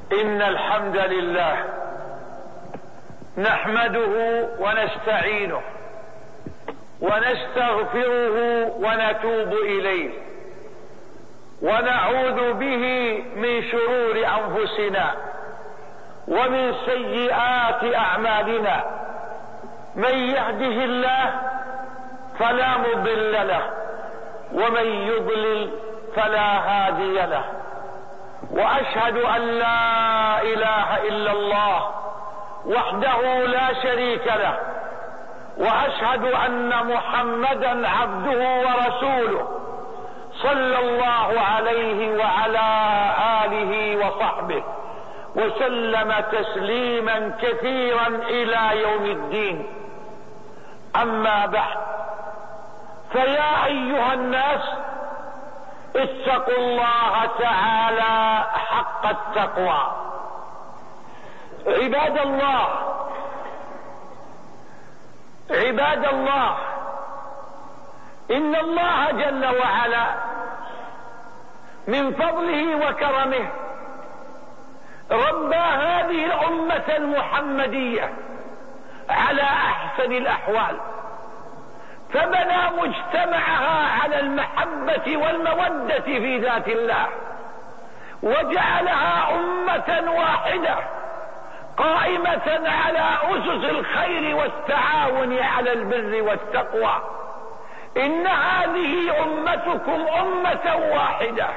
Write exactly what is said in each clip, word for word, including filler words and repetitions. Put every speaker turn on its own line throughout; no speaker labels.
إن الحمد لله نحمده ونستعينه ونستغفره ونتوب إليه ونعوذ به من شرور أنفسنا ومن سيئات أعمالنا. من يهده الله فلا مضل له ومن يضلل فلا هادي له، وأشهد أن لا إله إلا الله وحده لا شريك له، وأشهد أن محمدا عبده ورسوله صلى الله عليه وعلى آله وصحبه وسلم تسليما كثيرا إلى يوم الدين. أما بعد، فيا أيها الناس اتقوا الله تعالى حق التقوى. عباد الله عباد الله إن الله جل وعلا من فضله وكرمه ربى هذه الأمة المحمدية على أحسن الأحوال، فبنى مجتمعها على المحبة والمودة في ذات الله، وجعلها أمة واحدة قائمة على أسس الخير والتعاون على البر والتقوى. إن هذه أمتكم أمة واحدة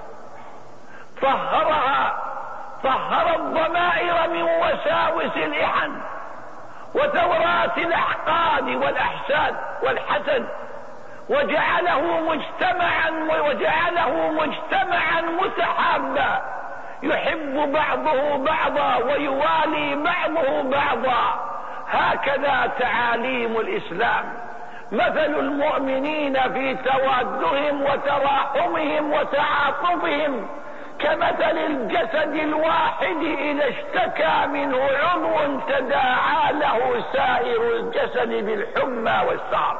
طهرها طهر الضمائر من وساوس الإحن وثورات الأحقاد والأحساد والحسد، وجعله مجتمعا وجعله مجتمعا متحابا يحب بعضه بعضا ويوالي بعضه بعضا. هكذا تعاليم الإسلام. مثل المؤمنين في توادهم وتراحمهم وتعاطفهم كمثل الجسد الواحد إذا اشتكى منه عضو تداعى له سائر الجسد بالحمى والسعر.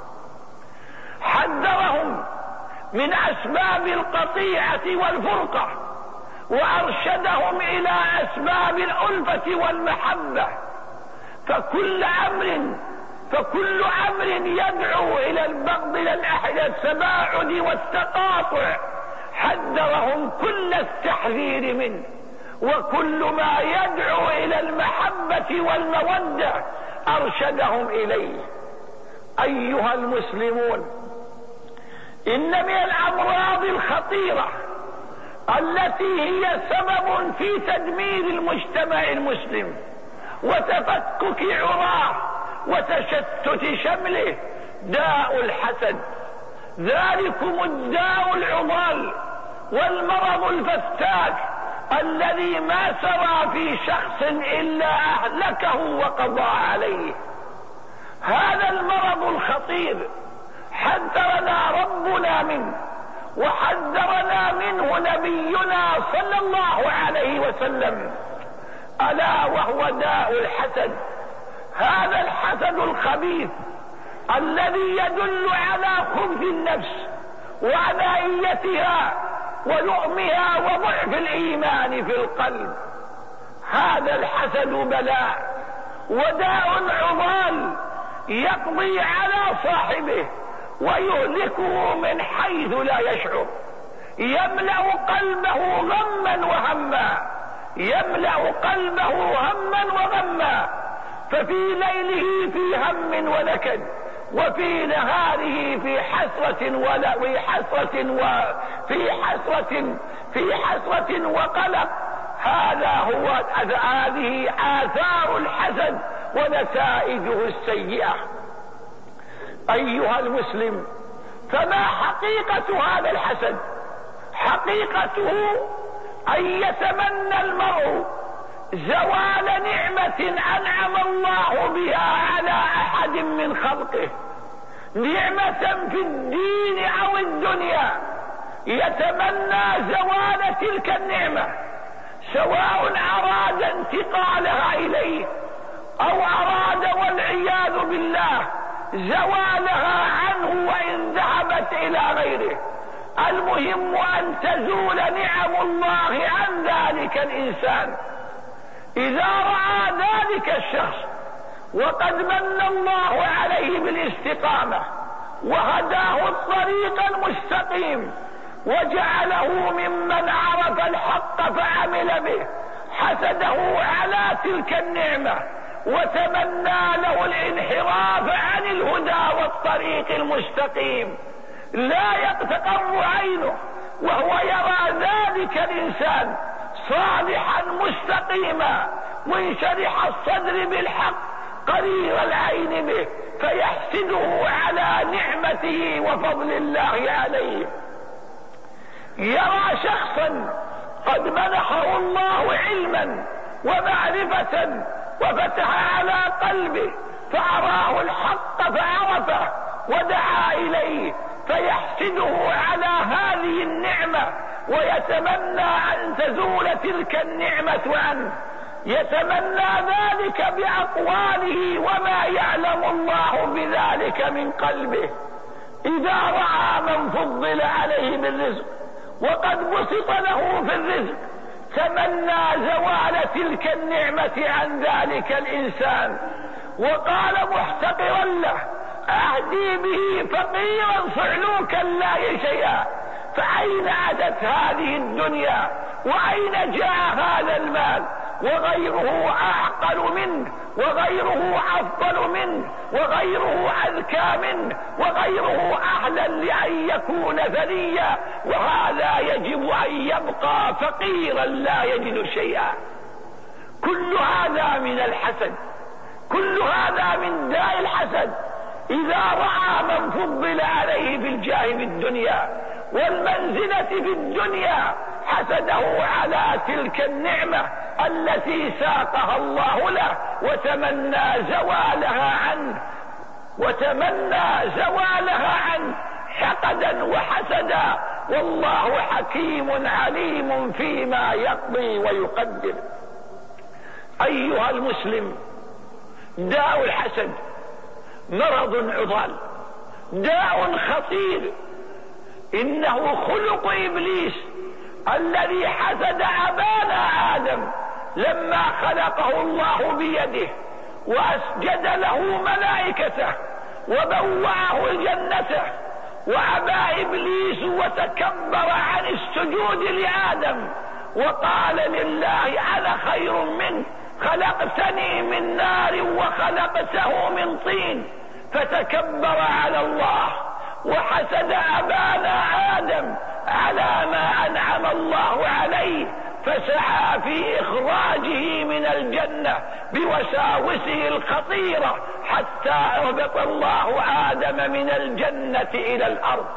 حذرهم من أسباب القطيعة والفرقة، وأرشدهم إلى أسباب الألفة والمحبة. فكل أمر فكل أمر يدعو إلى البغض إلى التباعد والتقاطع حذرهم كل التحذير منه، وكل ما يدعو إلى المحبة والمودة أرشدهم إليه. أيها المسلمون، إن من الأمراض الخطيرة التي هي سبب في تدمير المجتمع المسلم وتفكك عراه وتشتت شمله داء الحسد. ذلكم الداء العضال والمرض الفتاك الذي ما سرى في شخص إلا أهلكه وقضى عليه. هذا المرض الخطير حذرنا ربنا منه، وحذرنا منه نبينا صلى الله عليه وسلم، ألا وهو داء الحسد. هذا الحسد الخبيث الذي يدل على خبث النفس وعنائيتها ولؤمها وضعف الإيمان في القلب. هذا الحسد بلاء وداء عضال يقضي على صاحبه ويهلكه من حيث لا يشعر، يملأ قلبه غما وهما يملأ قلبه هما وغما، ففي ليله في هم ونكد، وفي نهاره في حسرة ولا في حسرة وفي حسرة في حسرة وقلق. هذا هو هذه آثار الحسد ونتائجه السيئة. أيها المسلم، فما حقيقة هذا الحسد؟ حقيقته أن يتمنى المرء زوال نعمة أنعم الله بها على أحد من خلقه، نعمة في الدين أو الدنيا، يتمنى زوال تلك النعمة، سواء أراد انتقالها إليه أو أراد والعياذ بالله زوالها عنه وإن ذهبت إلى غيره. المهم أن تزول نعم الله عن ذلك الإنسان. إذا رأى ذلك الشخص وقد من الله عليه بالاستقامة وهداه الطريق المستقيم وجعله ممن عرف الحق فعمل به، حسده على تلك النعمة وتمنى له الانحراف عن الهدى والطريق المستقيم، لا يقتر عينه وهو يرى ذلك الإنسان صالحا مستقيما منشرح الصدر بالحق قرير العين به، فيحسده على نعمته وفضل الله عليه. يرى شخصا قد منحه الله علما ومعرفة وفتح على قلبه فأراه الحق فعرفه ودعا إليه، فيحسده على هذه النعمة ويتمنى أن تزول تلك النعمة عنه، يتمنى ذلك بأقواله وما يعلم الله بذلك من قلبه. إذا رأى من فضل عليه بالرزق وقد بسط له في الرزق تمنى زوال تلك النعمة عن ذلك الإنسان، وقال محتقرا له: أهدي به فقيرا صعلوكا لا شيئا. فأين أتت هذه الدنيا وأين جاء هذا المال؟ وغيره أعقل منه وغيره أفضل منه وغيره أذكى منه وغيره أهلا لأن يكون ثريا، وهذا يجب أن يبقى فقيرا لا يجد شيئا. كل هذا من الحسد، كل هذا من داء الحسد. إذا رأى من فضل عليه بالجاه في الدنيا والمنزلة في الدنيا حسده على تلك النعمة التي ساقها الله له وتمنى زوالها عنه وتمنى زوالها عنه حقدا وحسدا. والله حكيم عليم فيما يقضي ويقدر. أيها المسلم، داء الحسد مرض عضال، داء خطير، إنه خلق إبليس الذي حسد أبانا آدم لما خلقه الله بيده وأسجد له ملائكته وبوأه جنته، وأبى إبليس وتكبر عن السجود لآدم وقال لله: أنا خير منه، خلقتني من نار وخلقته من طين. فتكبر على الله وحسد أبانا آدم على ما أنعم الله عليه، فسعى في إخراجه من الجنة بوساوسه الخطيرة حتى أهبط الله آدم من الجنة إلى الأرض.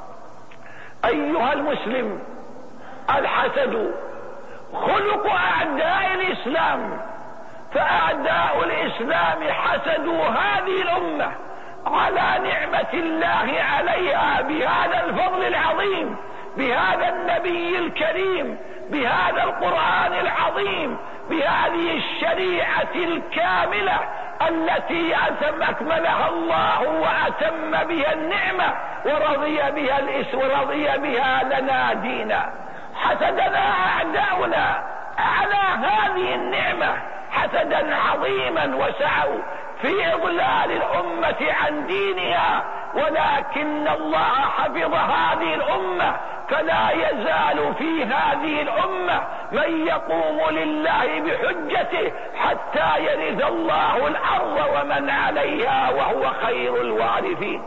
أيها المسلم، الحسد خلق أعداء الإسلام، فأعداء الإسلام حسدوا هذه الأمة على نعمة الله عليها بهذا الفضل العظيم، بهذا النبي الكريم، بهذا القرآن العظيم، بهذه الشريعة الكاملة التي أتم أكملها الله وأتم بها النعمة ورضي بها الإس ورضي بها لنا دينا. حسدنا أعداؤنا على هذه النعمة حسدا عظيما وسعوا في إضلال الأمة عن دينها، ولكن الله حفظ هذه الأمة، فلا يزال في هذه الأمة من يقوم لله بحجته حتى يرث الله الأرض ومن عليها وهو خير الوارثين.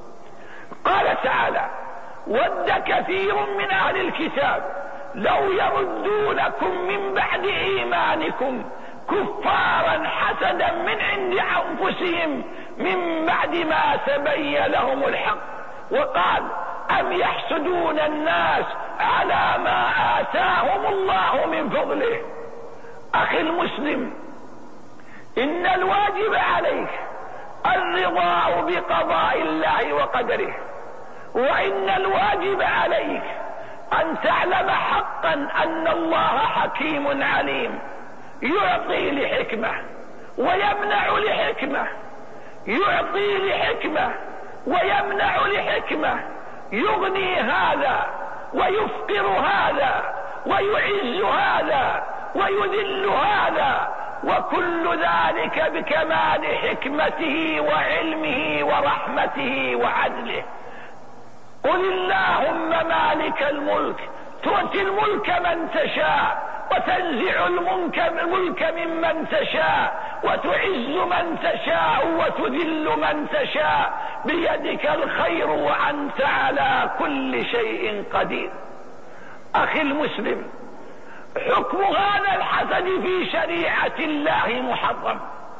قال تعالى: ود كثير من أهل الكتاب لو يردونكم من بعد إيمانكم كفارا حسدا من عند أنفسهم من بعد ما تبين لهم الحق. وقال: أم يحسدون الناس على ما آتاهم الله من فضله. أخي المسلم، إن الواجب عليك الرضا بقضاء الله وقدره، وإن الواجب عليك أن تعلم حقا أن الله حكيم عليم، يعطي لحكمة ويمنع لحكمة، يعطي لحكمة ويمنع لحكمة. يغني هذا ويفقر هذا ويعز هذا ويذل هذا، وكل ذلك بكمال حكمته وعلمه ورحمته وعدله. قل اللهم مالك الملك تؤتي الملك من تشاء وتنزع الملك ممن تشاء وتعز من تشاء وتذل من تشاء، بيدك الخير وأنت على كل شيء قدير. أخي المسلم، حكم هذا الحسد في شريعة الله محرم،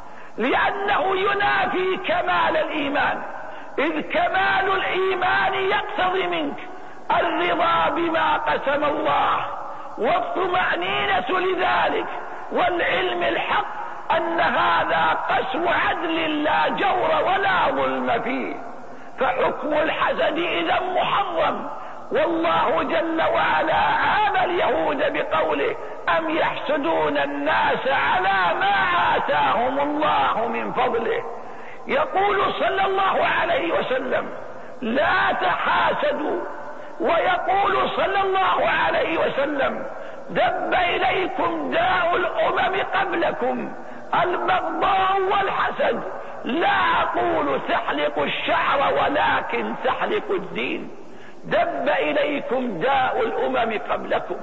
لأنه ينافي كمال الإيمان، إذ كمال الإيمان يقتضي منك الرضا بما قسم الله والطمأنينة لذلك والعلم الحق أن هذا قسم عدل لا جور ولا ظلم فيه. فحكم الحسد إذا محرم. والله جل وعلا عاب اليهود بقوله أم يحسدون الناس على ما آتاهم الله من فضله. يقول صلى الله عليه وسلم لا تحاسدوا، ويقول صلى الله عليه وسلم دب إليكم داء الأمم قبلكم البغضاء والحسد، لا أقول تحلق الشعر ولكن تحلق الدين. دب إليكم داء الأمم قبلكم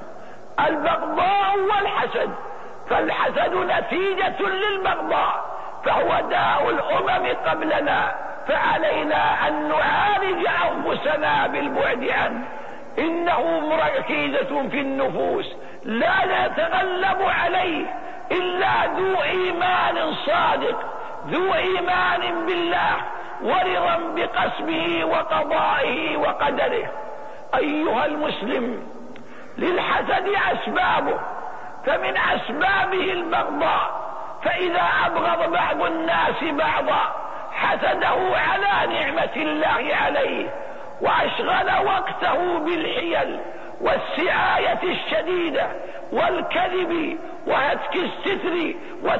البغضاء والحسد، فالحسد نتيجة للبغضاء فهو داء الأمم قبلنا، فعلينا أن نعالج أنفسنا بالبعد عنه. إنه مركزة في النفوس لا نتغلب عليه إلا ذو إيمان صادق، ذو إيمان بالله ورضا بقسمه وقضائه وقدره. أيها المسلم، للحسد أسبابه، فمن أسبابه البغضاء، فإذا أبغض بعض الناس بعضا حسده على نعمة الله عليه وأشغل وقته بالحيل والسعاية الشديدة والكذب وهتك الستر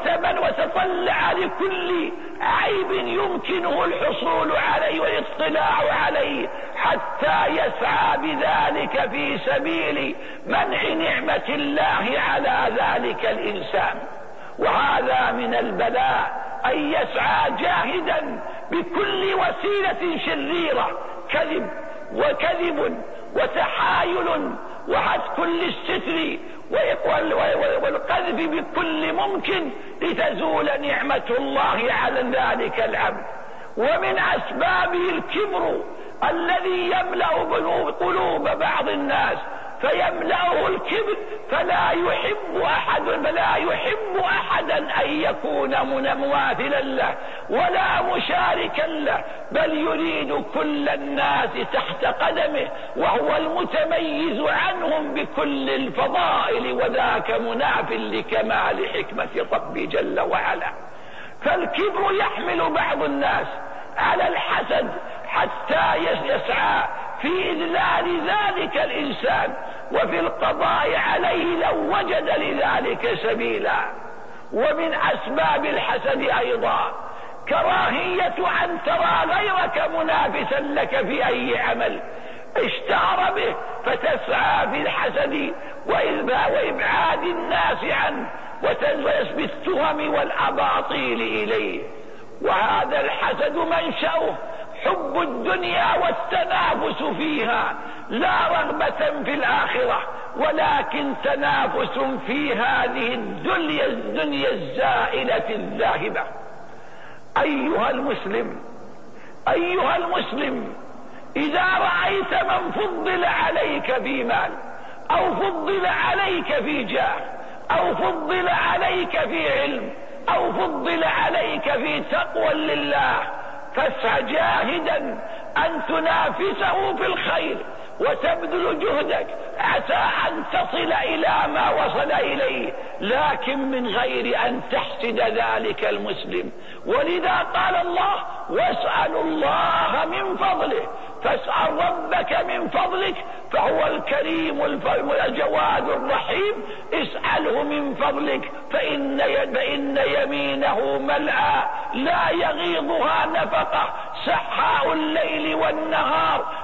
وتطلع لكل عيب يمكنه الحصول عليه والاطلاع عليه حتى يسعى بذلك في سبيل منع نعمة الله على ذلك الإنسان. وهذا من البلاء أن يسعى جاهدا بكل وسيلة شريرة، كذب وكذب وتحايل وهتك للستر والقذف بكل ممكن لتزول نعمة الله على ذلك العبد. ومن أسبابه الكبر الذي يملأ قلوب بعض الناس، فيملأه الكبر فلا يحب أحد فلا يحب أحدا أن يكون مماثلا له ولا مشاركا له، بل يريد كل الناس تحت قدمه وهو المتميز عنهم بكل الفضائل، وذاك مناف لكمال حكمة ربي جل وعلا. فالكبر يحمل بعض الناس على الحسد حتى يسعى في إذلال ذلك الإنسان وفي القضاء عليه لو وجد لذلك سبيلا. ومن أسباب الحسد أيضا كراهية أن ترى غيرك منافسا لك في أي عمل اشتهر به، فتسعى في الحسد وإبعاد الناس عنه وتسبي التهم والأباطيل إليه. وهذا الحسد منشأه حب الدنيا والتنافس فيها، لا رغبة في الآخرة ولكن تنافس في هذه الدنيا الدنيا الزائلة الذاهبة. أيها المسلم أيها المسلم إذا رأيت من فضل عليك في مال أو فضل عليك في جاه أو فضل عليك في علم أو فضل عليك في تقوى لله، فاسع جاهدا أن تنافسه في الخير وتبذل جهدك عسى أن تصل إلى ما وصل إليه، لكن من غير أن تحسد ذلك المسلم. ولذا قال الله واسألوا الله من فضله، فاسأل ربك من فضلك فهو الكريم الجواد الرحيم، اسأله من فضلك فإن, فإن يمينه ملأى لا يغيضها نفقة، سحاء الليل والنهار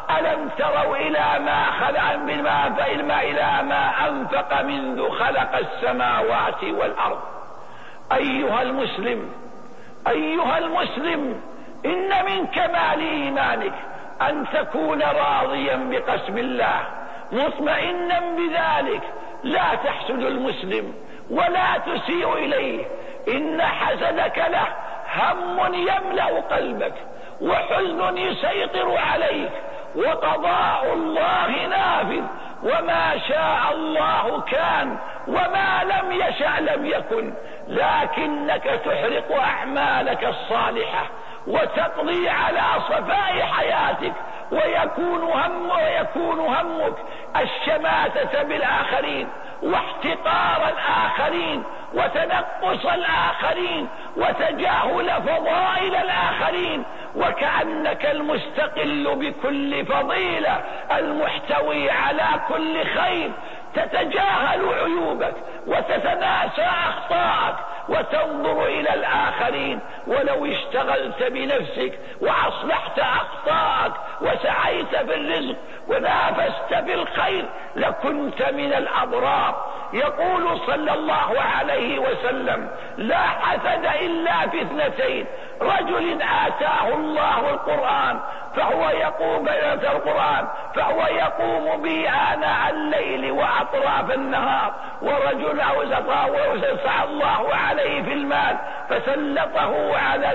ألم تروا إلى ما خلق بما فإلما إلى ما أنفق منذ خلق السماوات والأرض. أيها المسلم أيها المسلم إن من كمال إيمانك أن تكون راضيا بقسم الله مطمئنا بذلك. لا تحسد المسلم ولا تسيء إليه، إن حسدك له هم يملأ قلبك وحزن يسيطر عليك، وقضاء الله نافذ، وما شاء الله كان وما لم يشأ لم يكن. لكنك تحرق أعمالك الصالحة وتقضي على صفاء حياتك، ويكون هم ويكون همك الشماتة بالآخرين واحتقار الآخرين وتنقص الآخرين وتجاهل فضائل الآخرين، وكأنك المستقل بكل فضيلة المحتوي على كل خير. تتجاهل عيوبك وتتناسى أخطاءك وتنظر إلى الآخرين. ولو اشتغلت بنفسك وأصلحت أخطاءك وسعيت في الرزق ونافست في الخير لكنت من الأبرار. يقول صلى الله عليه وسلم: لا حسد إلا في اثنتين، رجل آتاه الله القرآن فهو يقوم القرآن فهو يقوم به آناء الليل وأطراف النهار، ورجل أوسع الله عليه في المال فسلطه على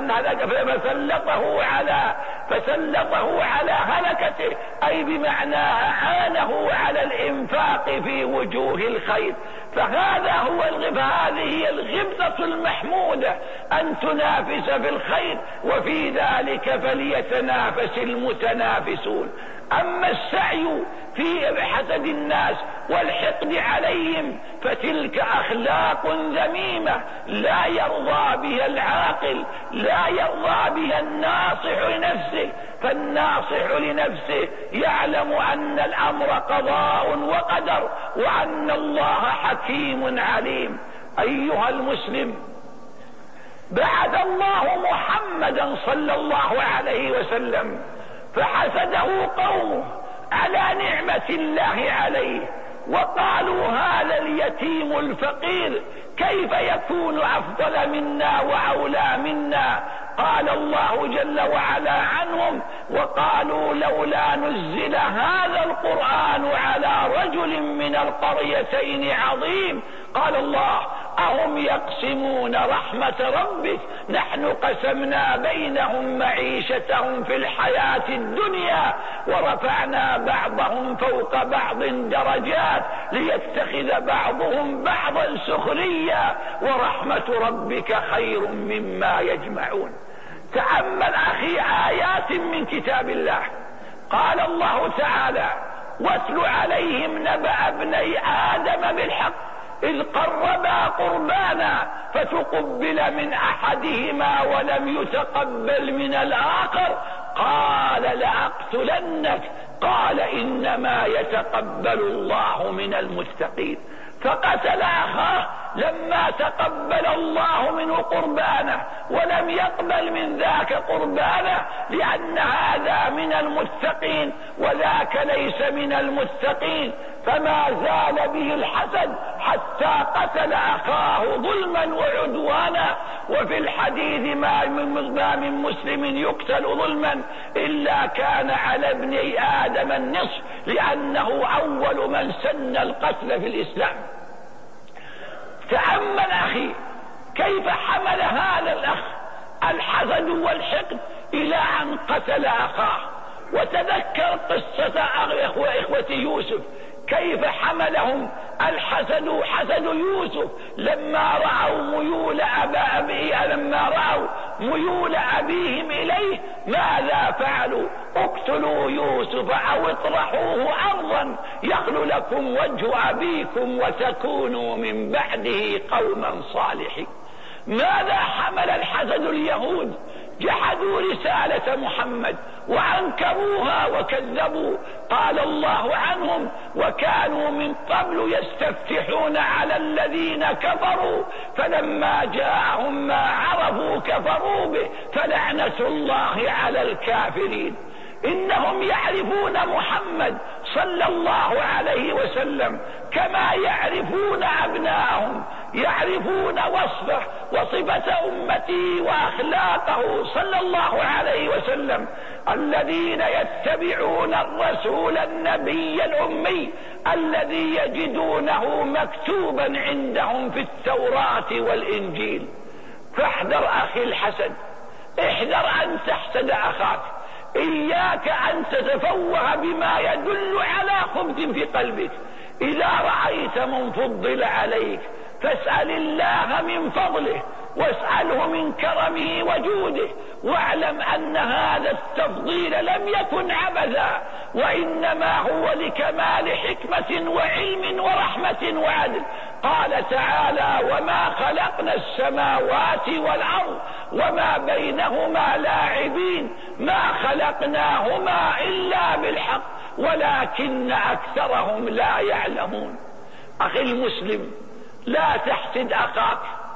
فسلطه على فسلطه على هلكته، أي بمعنى أعانه على الإنفاق في وجوه الخير. فهذا هو الغبة، هذه هي الغبطة المحمودة، أن تنافس في الخير، وفي ذلك فليتنافس المتنافسون. أما السعي في حسد الناس والحقد عليهم فتلك أخلاق ذميمة لا يرضى بها العاقل، لا يرضى بها الناصح لنفسه. فالناصح لنفسه يعلم أن الأمر قضاء وقدر، وأن الله حكيم عليم. أيها المسلم، بعث الله محمدا صلى الله عليه وسلم فحسده قومه على نعمة الله عليه، وقالوا: هذا اليتيم الفقير كيف يكون أفضل منا وأولى منا؟ قال الله جل وعلا عنهم: وقالوا لولا نزل هذا القرآن على رجل من القريتين عظيم. قال الله: أهم يقسمون رحمة ربك نحن قسمنا بينهم معيشتهم في الحياة الدنيا ورفعنا بعضهم فوق بعض درجات ليتخذ بعضهم بعضا سخريا ورحمة ربك خير مما يجمعون. تأمل أخي آيات من كتاب الله. قال الله تعالى: واتل عليهم نبأ ابني آدم بالحق إذ قربا قربانا فتقبل من أحدهما ولم يتقبل من الآخر قال لأقتلنك قال إنما يتقبل الله من المتقين. فقتل أخاه لما تقبل الله منه قربانه ولم يقبل من ذاك قربانه، لأن هذا من المتقين وذاك ليس من المتقين. فما زال به الحسد حتى قتل أخاه ظلما وعدوانا. وفي الحديث: ما من مسلم يقتل ظلما إلا كان على ابني آدم النصف، لأنه أول من سن القتل في الإسلام. تأمل أخي كيف حمل هذا الأخ الحسد والحقد إلى أن قتل أخاه. وتذكر قصة إخوة يوسف كيف حملهم الحسد حسد يوسف لما رأوا ميول أبا أبيه لما رأوا ميول أبيهم إليه ماذا فعلوا؟ اقتلوا يوسف أو اطرحوه أرضا يخل لكم وجه أبيكم وتكونوا من بعده قوما صالحين. ماذا حمل الحسد اليهود؟ جحدوا رسالة محمد وأنكروها وكذبوا. قال الله عنهم: وكانوا من قبل يستفتحون على الذين كفروا فلما جاءهم ما عرفوا كفروا به فلعنة الله على الكافرين. إنهم يعرفون محمد صلى الله عليه وسلم كما يعرفون أبناءهم، يعرفون وصفه وصفة أمته وأخلاقه صلى الله عليه وسلم. الذين يتبعون الرسول النبي الأمي الذي يجدونه مكتوبا عندهم في التوراة والإنجيل. فاحذر أخي الحسد، احذر أن تحسد أخاك، إياك أن تتفوه بما يدل على خبث في قلبك. إذا رأيت من فضل عليك فاسأل الله من فضله واسأله من كرمه وجوده، واعلم أن هذا التفضيل لم يكن عبثا، وإنما هو لكمال حكمة وعلم ورحمة وعدل. قال تعالى: وما خلقنا السماوات والأرض وما بينهما لاعبين، ما خلقناهما إلا بالحق ولكن أكثرهم لا يعلمون. أخي المسلم، لا تحسد أخاك،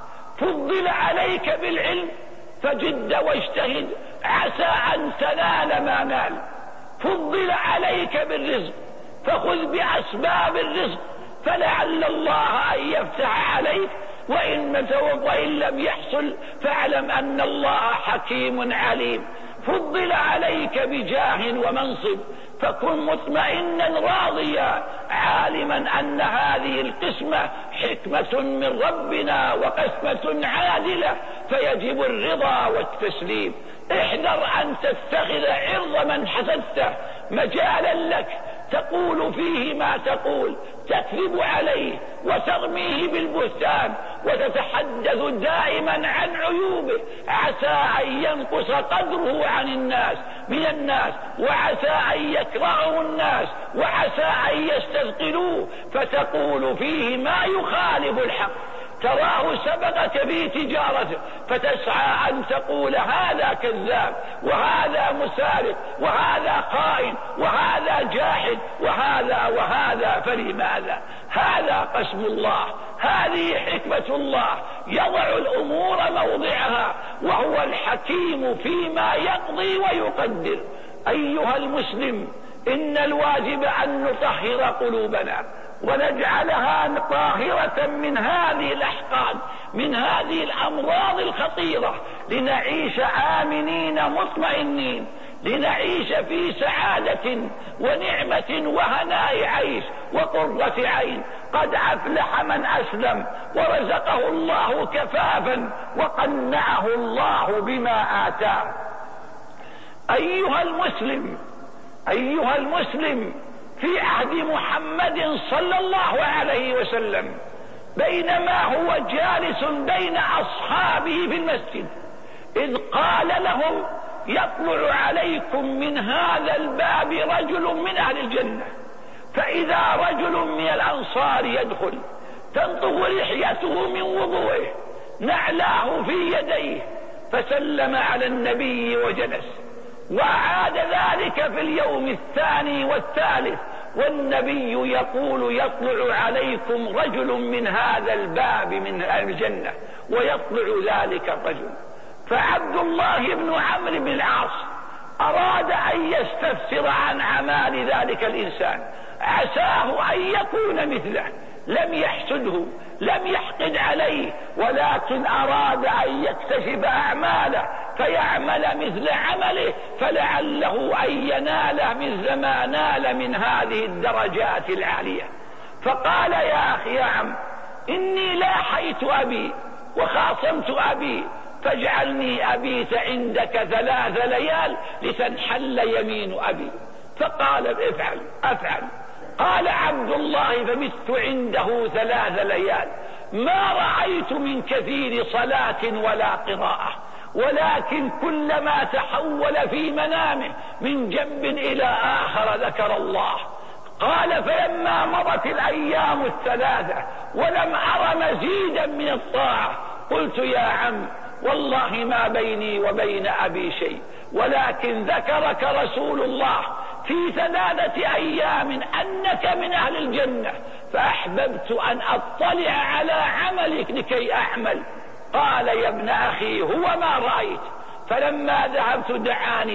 فضل عليك بالعلم فجد واجتهد عسى أن تنال ما نال. فضل عليك بالرزق فخذ بأسباب الرزق فلعل الله أن يفتح عليك، وإن, وإن لم يحصل فاعلم أن الله حكيم عليم. فضل عليك بجاه ومنصب فكن مطمئنا راضيا عالما أن هذه القسمة حكمة من ربنا وقسمة عادلة، فيجب الرضا والتسليم. احذر أن تتخذ عرض من حسدته مجالا لك تقول فيه ما تقول، تكذب عليه وترميه بالبهتان وتتحدث دائما عن عيوبه، عسى أن ينقص قدره عن الناس من الناس، وعسى أن يكرهه الناس، وعسى أن يستثقلوه، فتقول فيه ما يخالف الحق. تراه سبقك في تجارته فتسعى أن تقول هذا كذاب وهذا مسارق وهذا خائن وهذا جاحد وهذا وهذا، فلماذا؟ هذا قسم الله، هذه حكمة الله، يضع الأمور موضعها وهو الحكيم فيما يقضي ويقدر. أيها المسلم، إن الواجب أن نطهر قلوبنا ونجعلها طاهرة من هذه الأحقاد، من هذه الأمراض الخطيرة، لنعيش آمنين مطمئنين، لنعيش في سعادة ونعمة وهناء عيش وقرة عين. قد أفلح من أسلم ورزقه الله كفافا وقنعه الله بما آتاه. أيها المسلم، أيها المسلم، في عهد محمد صلى الله عليه وسلم بينما هو جالس بين أصحابه في المسجد إذ قال لهم: يطلع عليكم من هذا الباب رجل من أهل الجنة، فإذا رجل من الأنصار يدخل تنطق لحيته من وضوئه، نعلاه في يديه، فسلم على النبي وجلس، وعاد ذلك في اليوم الثاني والثالث والنبي يقول: يطلع عليكم رجل من هذا الباب من الجنة، ويطلع ذلك الرجل. فعبد الله بن عمرو بن العاص أراد أن يستفسر عن أعمال ذلك الإنسان، عساه أن يكون مثله، لم يحسده، لم يحقد عليه، ولكن أراد أن يكتشف أعماله فيعمل مثل عمله، فلعله أن ينال مثل ما نال من هذه الدرجات العالية. فقال: يا أخي يا عم، إني لاحيت أبي وخاصمت أبي، فاجعلني أبيت عندك ثلاث ليال لتنحل يمين أبي. فقال: افعل افعل. قال عبد الله: فمت عنده ثلاث ليال، ما رأيت من كثير صلاة ولا قراءة، ولكن كلما تحول في منامه من جنب إلى آخر ذكر الله. قال: فلما مضت الأيام الثلاثة ولم أر مزيدا من الطاعة قلت: يا عم، والله ما بيني وبين أبي شيء، ولكن ذكرك رسول الله في ثلاثة أيام أنك من أهل الجنة، فأحببت أن أطلع على عملك لكي أعمل. قال: يا ابن أخي، هو ما رأيت. فلما ذهبت دعاني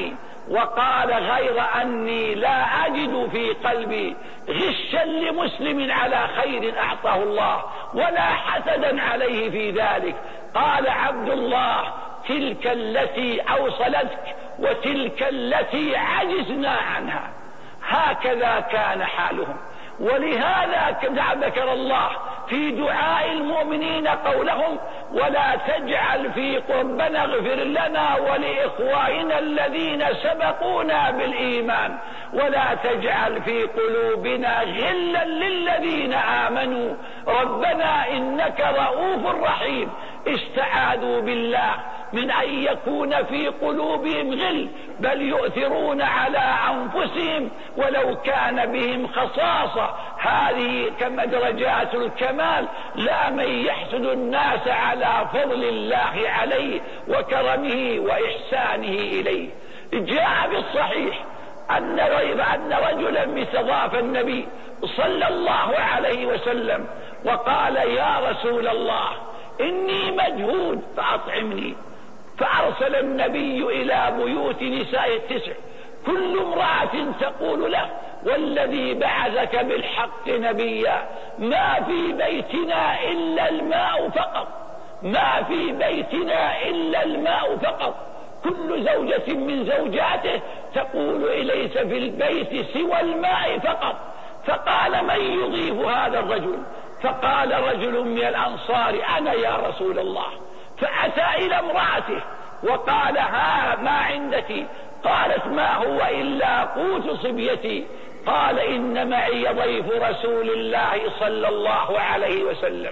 وقال غير أني لا أجد في قلبي غشا لمسلم على خير أعطاه الله ولا حسدا عليه في ذلك. قال عبد الله تلك التي أوصلتك وتلك التي عجزنا عنها. هكذا كان حالهم. ولهذا ذكر الله في دعاء المؤمنين قولهم ولا تجعل في قربنا اغفر لنا ولإخواننا الذين سبقونا بالإيمان ولا تجعل في قلوبنا غلا للذين آمنوا ربنا إنك رؤوف رحيم. استعاذوا بالله من أن يكون في قلوبهم غل، بل يؤثرون على أنفسهم ولو كان بهم خصاصة. هذه كما درجات الكمال، لا من يحسد الناس على فضل الله عليه وكرمه وإحسانه إليه. جاء بالصحيح أن أن رجلا استضاف النبي صلى الله عليه وسلم وقال يا رسول الله إني مجهود فأطعمني. فأرسل النبي إلى بيوت نساء التسع كل امرأة تقول له والذي بعثك بالحق نبيا ما في بيتنا إلا الماء فقط، ما في بيتنا إلا الماء فقط. كل زوجة من زوجاته تقول ليس في البيت سوى الماء فقط. فقال من يضيف هذا الرجل؟ فقال رجل من الأنصار أنا يا رسول الله. فأتى إلى امرأته وقال ها ما عندك؟ قالت ما هو إلا قوت صبيتي. قال إن معي ضيف رسول الله صلى الله عليه وسلم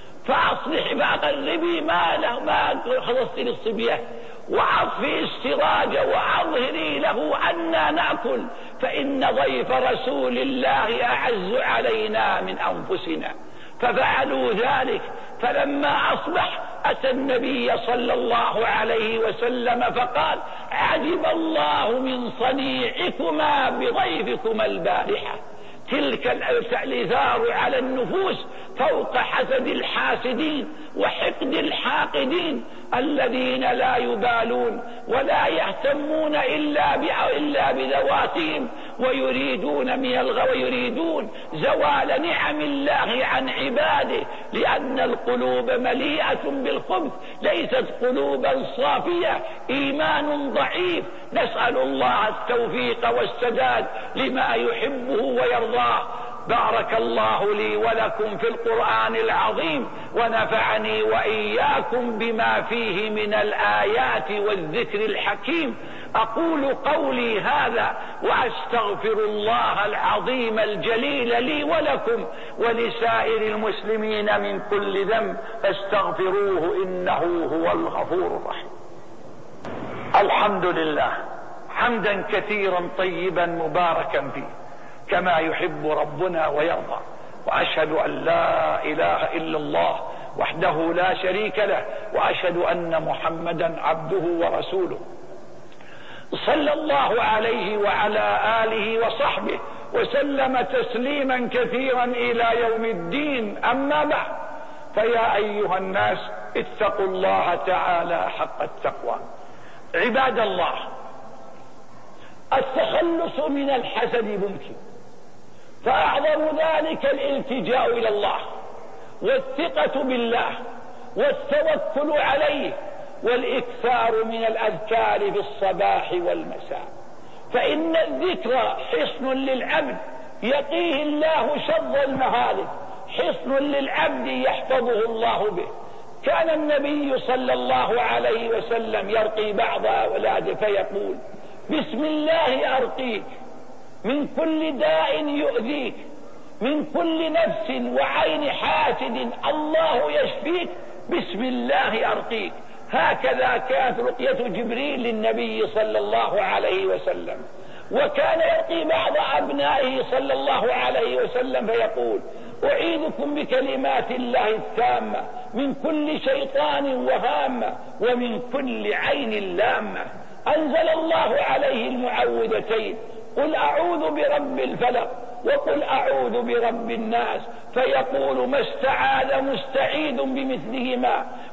فأصلح فأقربي ما له ما خلصت للصبية وعطفي السراج وأظهري له أنا نأكل فإن ضيف رسول الله أعز علينا من أنفسنا. ففعلوا ذلك. فلما أصبح أتى النبي صلى الله عليه وسلم فقال عجب الله من صنيعكما بضيفكما البارحة. تلك الإثار على النفوس فوق حسد الحاسدين وحقد الحاقدين الذين لا يبالون ولا يهتمون إلا إلا بذواتهم ويريدون من الغو ويريدون زوال نعم الله عن عباده، لأن القلوب مليئة بالخبث ليست قلوبا صافية، إيمان ضعيف. نسأل الله التوفيق والسداد لما يحبه ويرضاه. بارك الله لي ولكم في القرآن العظيم ونفعني وإياكم بما فيه من الآيات والذكر الحكيم. أقول قولي هذا وأستغفر الله العظيم الجليل لي ولكم ولسائر المسلمين من كل ذنب فاستغفروه إنه هو الغفور الرحيم. الحمد لله حمدا كثيرا طيبا مباركا فيه كما يحب ربنا ويرضى. وأشهد أن لا إله إلا الله وحده لا شريك له وأشهد أن محمدا عبده ورسوله صلى الله عليه وعلى آله وصحبه وسلم تسليما كثيرا إلى يوم الدين. أما بعد فيا أيها الناس اتقوا الله تعالى حق التقوى. عباد الله، التخلص من الحسد ممكن، فأعظم ذلك الالتجاء إلى الله والثقة بالله والتوكل عليه والإكثار من الأذكار في الصباح والمساء. فإن الذكر حصن للعبد يقيه الله شر المهالك، حصن للعبد يحفظه الله به. كان النبي صلى الله عليه وسلم يرقي بعض أولاده فيقول بسم الله أرقيك من كل داء يؤذيك، من كل نفس وعين حاسد الله يشفيك، بسم الله أرقيك. هكذا كانت رقية جبريل للنبي صلى الله عليه وسلم. وكان يرقي بعض أبنائه صلى الله عليه وسلم فيقول أعيذكم بكلمات الله التامة من كل شيطان وهامة ومن كل عين لامة. أنزل الله عليه المعوذتين قل أعوذ برب الفلق وقل أعوذ برب الناس، فيقول ما استعاذ مستعيذ بمثلهما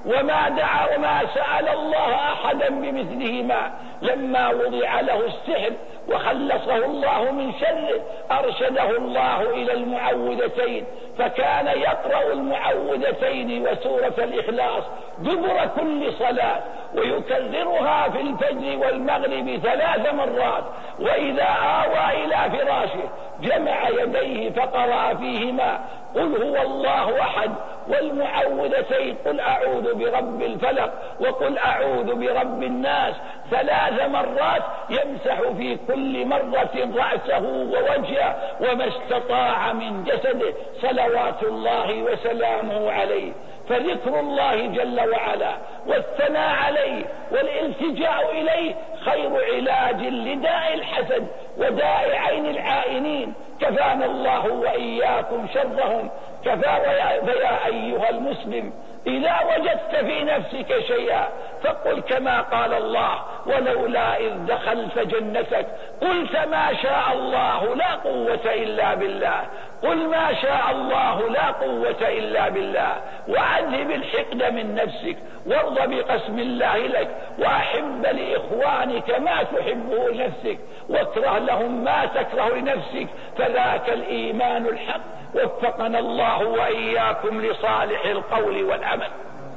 وما دعا وما سأل الله أحدا بمثلهما. لما وضع له السحر وخلصه الله من شره أرشده الله إلى المعوذتين، فكان يقرأ المعوذتين وسورة الإخلاص دبر كل صلاة، ويكررها في الفجر والمغرب ثلاث مرات، وإذا آوى إلى فراشه جمع يديه فقرأ فيهما قل هو الله أحد والمعوذتين قل أعوذ برب الفلق وقل أعوذ برب الناس ثلاث مرات، يمسح في كل مرة رأسه ووجهه وما استطاع من جسده صلوات الله وسلامه عليه. فذكر الله جل وعلا والثناء عليه والالتجاء إليه خير علاج لداء الحسد وداء عين العائنين. كفانا الله وإياكم شرهم. كفى فيا أيها المسلم إذا وجدت في نفسك شيئا فقل كما قال الله ولولا إذ دخلت جنتك قلت ما شاء الله لا قوة إلا بالله. قل ما شاء الله لا قوة إلا بالله، وأذهب الحقد من نفسك وارض بقسم الله لك، وأحب لإخوانك ما تحبه لنفسك واكره لهم ما تكره لنفسك، فذاك الإيمان الحق. وفقنا الله وإياكم لصالح القول والعمل.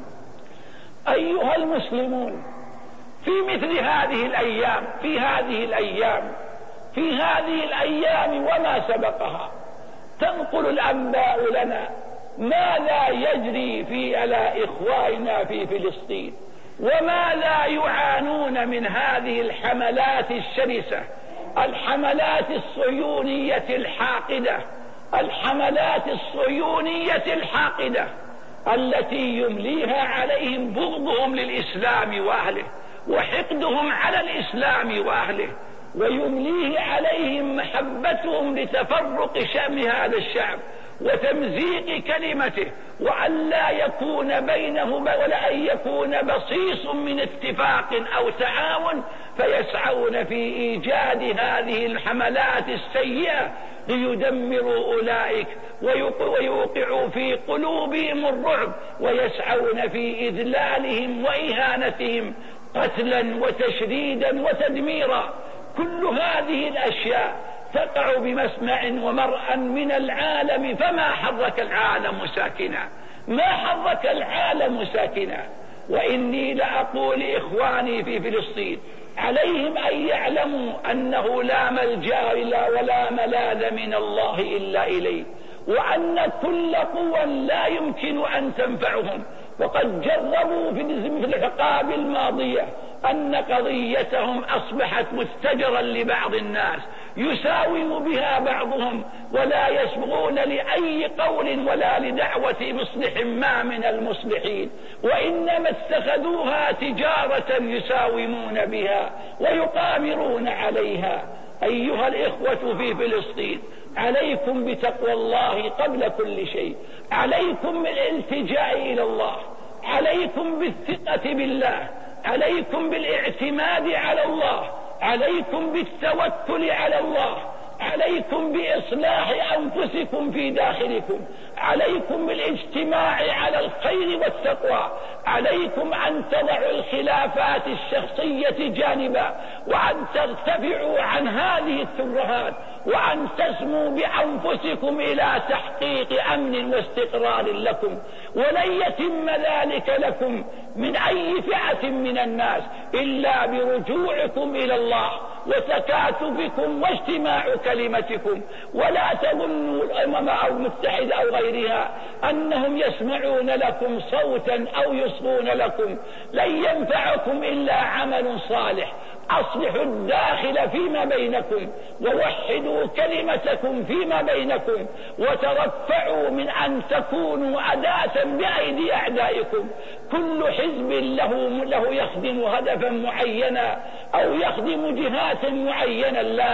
أيها المسلمون، في مثل هذه الأيام في هذه الأيام في هذه الأيام وما سبقها تنقل الأنباء لنا ماذا يجري في على إخواننا في فلسطين، وماذا يعانون من هذه الحملات الشرسة، الحملات الصهيونية الحاقدة الحملات الصهيونية الحاقدة التي يمليها عليهم بغضهم للإسلام وأهله وحقدهم على الإسلام وأهله، ويمليه عليهم محبتهم لتفرق شأن هذا الشعب وتمزيق كلمته، وأن لا يكون بينه ولا أن يكون بصيص من اتفاق أو تعاون، فيسعون في إيجاد هذه الحملات السيئة ليدمروا أولئك ويوقعوا في قلوبهم الرعب، ويسعون في إذلالهم وإهانتهم قتلا وتشريدا وتدميرا. كل هذه الأشياء تقع بمسمع ومرأى من العالم، فما حرك العالم ساكنا ما حرك العالم ساكنا. وإني لأقول إخواني في فلسطين عليهم أن يعلموا أنه لا ملجأ إلا ولا ملاذ من الله إلا إليه، وأن كل قوى لا يمكن أن تنفعهم. وقد جربوا في العقاب الماضية أن قضيتهم أصبحت مستجرا لبعض الناس يساوم بها بعضهم، ولا يسبغون لأي قول ولا لدعوة مصلح ما من المصلحين، وإنما اتخذوها تجارة يساومون بها ويقامرون عليها. أيها الإخوة في فلسطين، عليكم بتقوى الله قبل كل شيء، عليكم بالالتجاء إلى الله، عليكم بالثقة بالله، عليكم بالاعتماد على الله، عليكم بالتوكل على الله، عليكم بإصلاح أنفسكم في داخلكم، عليكم بالاجتماع على الخير والتقوى، عليكم أن تضعوا الخلافات الشخصية جانبا، وأن ترتفعوا عن هذه الترهات، وأن تسموا بأنفسكم إلى تحقيق أمن واستقرار لكم. ولن يتم ذلك لكم من أي فئة من الناس إلا برجوعكم إلى الله وتكاتفكم واجتماع كلمتكم. ولا تظنوا الأمم أو المتحدة أو غيرها أنهم يسمعون لكم صوتا أو يصغون لكم. لن ينفعكم إلا عمل صالح. أصلحوا الداخل فيما بينكم، ووحدوا كلمتكم فيما بينكم، وترفعوا من أن تكونوا أداة بأيدي أعدائكم. كل حزب له, له يخدم هدفا معينا أو يخدم جهات معينة، لا،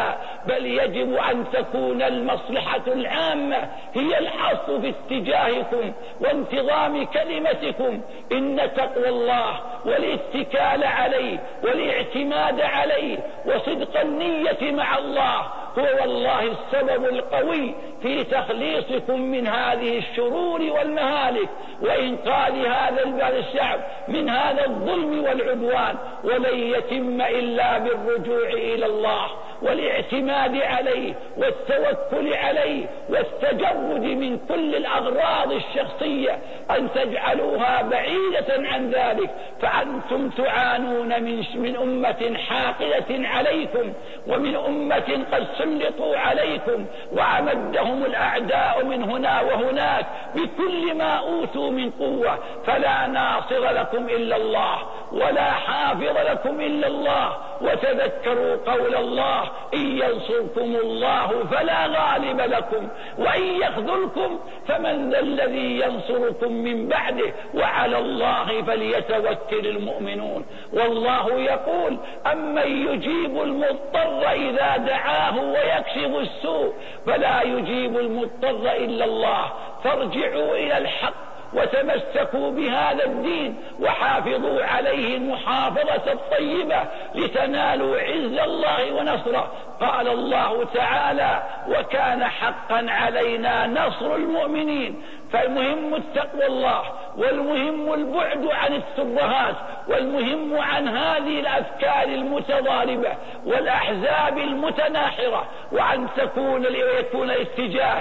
بل يجب أن تكون المصلحة العامة هي الحص في اتجاهكم وانتظام كلمتكم. إن تقوى الله والاتكال عليه والاعتماد عليه وصدق النية مع الله هو والله السبب القوي في تخليصكم من هذه الشرور والمهالك وإنقاذ هذا الشعب من هذا الظلم والعدوان. ولن يتم إلا بالرجوع إلى الله والاعتماد عليه والتوكل عليه والتجرد من كل الأغراض الشخصية، أن تجعلوها بعيدة عن ذلك. فأنتم تعانون من, من أمة حاقدة عليكم ومن أمة قد سلطوا عليكم وعمدهم الأعداء من هنا وهناك بكل ما أوتوا من قوة، فلا ناصر لكم إلا الله ولا حافظ لكم إلا الله. وتذكروا قول الله: إن ينصركم الله فلا غالب لكم وإن يخذلكم فمن ذا الذي ينصركم من بعده وعلى الله فليتوكل المؤمنون. والله يقول: أمن يجيب المضطر إذا دعاه ويكشف السوء فلا يجيب المضطر إلا الله. فارجعوا إلى الحق وتمسكوا بهذا الدين وحافظوا عليه المحافظة الطيبة لتنالوا عز الله ونصره. قال الله تعالى: وكان حقا علينا نصر المؤمنين. فالمهم التقوى الله، والمهم البعد عن الترهات، والمهم عن هذه الأفكار المتضاربة والأحزاب المتناحرة، وأن تكون يكون الاتجاه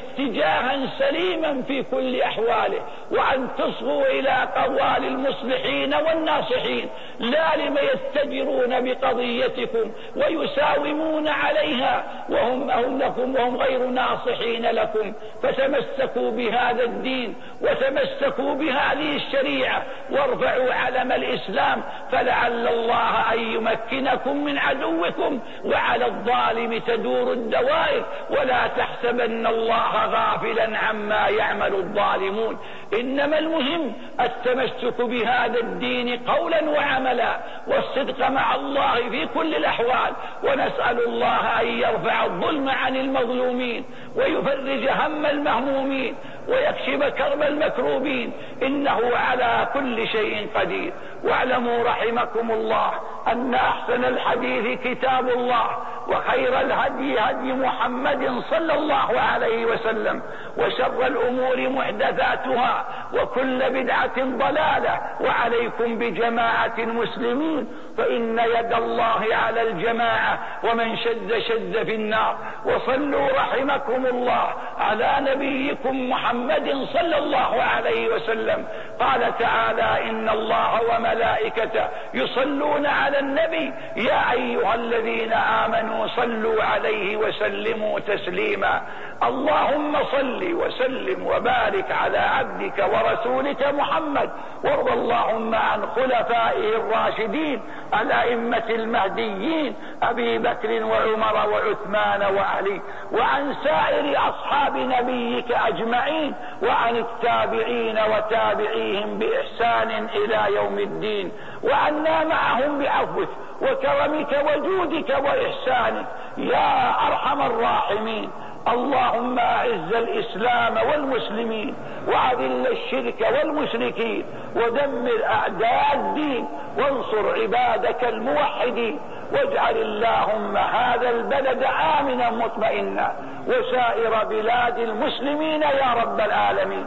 اتجاها سليما في كل أحواله، وأن تصغوا إلى قوال المصلحين والناصحين لا لما يتجرون بقضيتكم ويساومون عليها وهم هم لكم وهم غير ناصحين لكم. فتمسكوا بهذا الدين وتمسكوا بهذه الشريعة وارفعوا علم الإسلام، فلعل الله أن يمكنكم من عدوكم، وعلى الظالم تدور الدوائر. ولا تحسبن الله غافلا عما يعمل الظالمون، إنما المهم التمسك بهذا الدين قولا وعملا، والصدق مع الله في كل الأحوال. ونسأل الله أن يرفع الظلم عن المظلومين ويفرج هم المهمومين ويكشف كرب المكروبين، إنه على كل شيء قدير. واعلموا رحمكم الله أن أحسن الحديث كتاب الله، وخير الهدي هدي محمد صلى الله عليه وسلم، وشر الأمور محدثاتها، وكل بدعة ضلالة. وعليكم بجماعة المسلمين، فإن يد الله على الجماعة، ومن شد شد في النار. وصلوا رحمكم الله على نبيكم محمد صلى الله عليه وسلم. قال تعالى: إن الله وملائكته يصلون على النبي يا أيها الذين آمنوا صلوا عليه وسلموا تسليما. اللهم صل وسلم وبارك على عبدك ورسولك محمد، وارض اللهم عن خلفائه الراشدين الأئمة المهديين أبي بكر وعمر وعثمان وعلي، وعن سائر أصحاب نبيك أجمعين، وعن التابعين وتابعيهم بإحسان إلى يوم الدين، وعنا معهم بعفوك وكرمك وجودك وإحسانك يا أرحم الراحمين. اللهم أعز الإسلام والمسلمين، وأذل الشرك والمشركين، ودمر أعداء الدين، وانصر عبادك الموحدين. واجعل اللهم هذا البلد آمنا مطمئنا، وسائر بلاد المسلمين يا رب العالمين.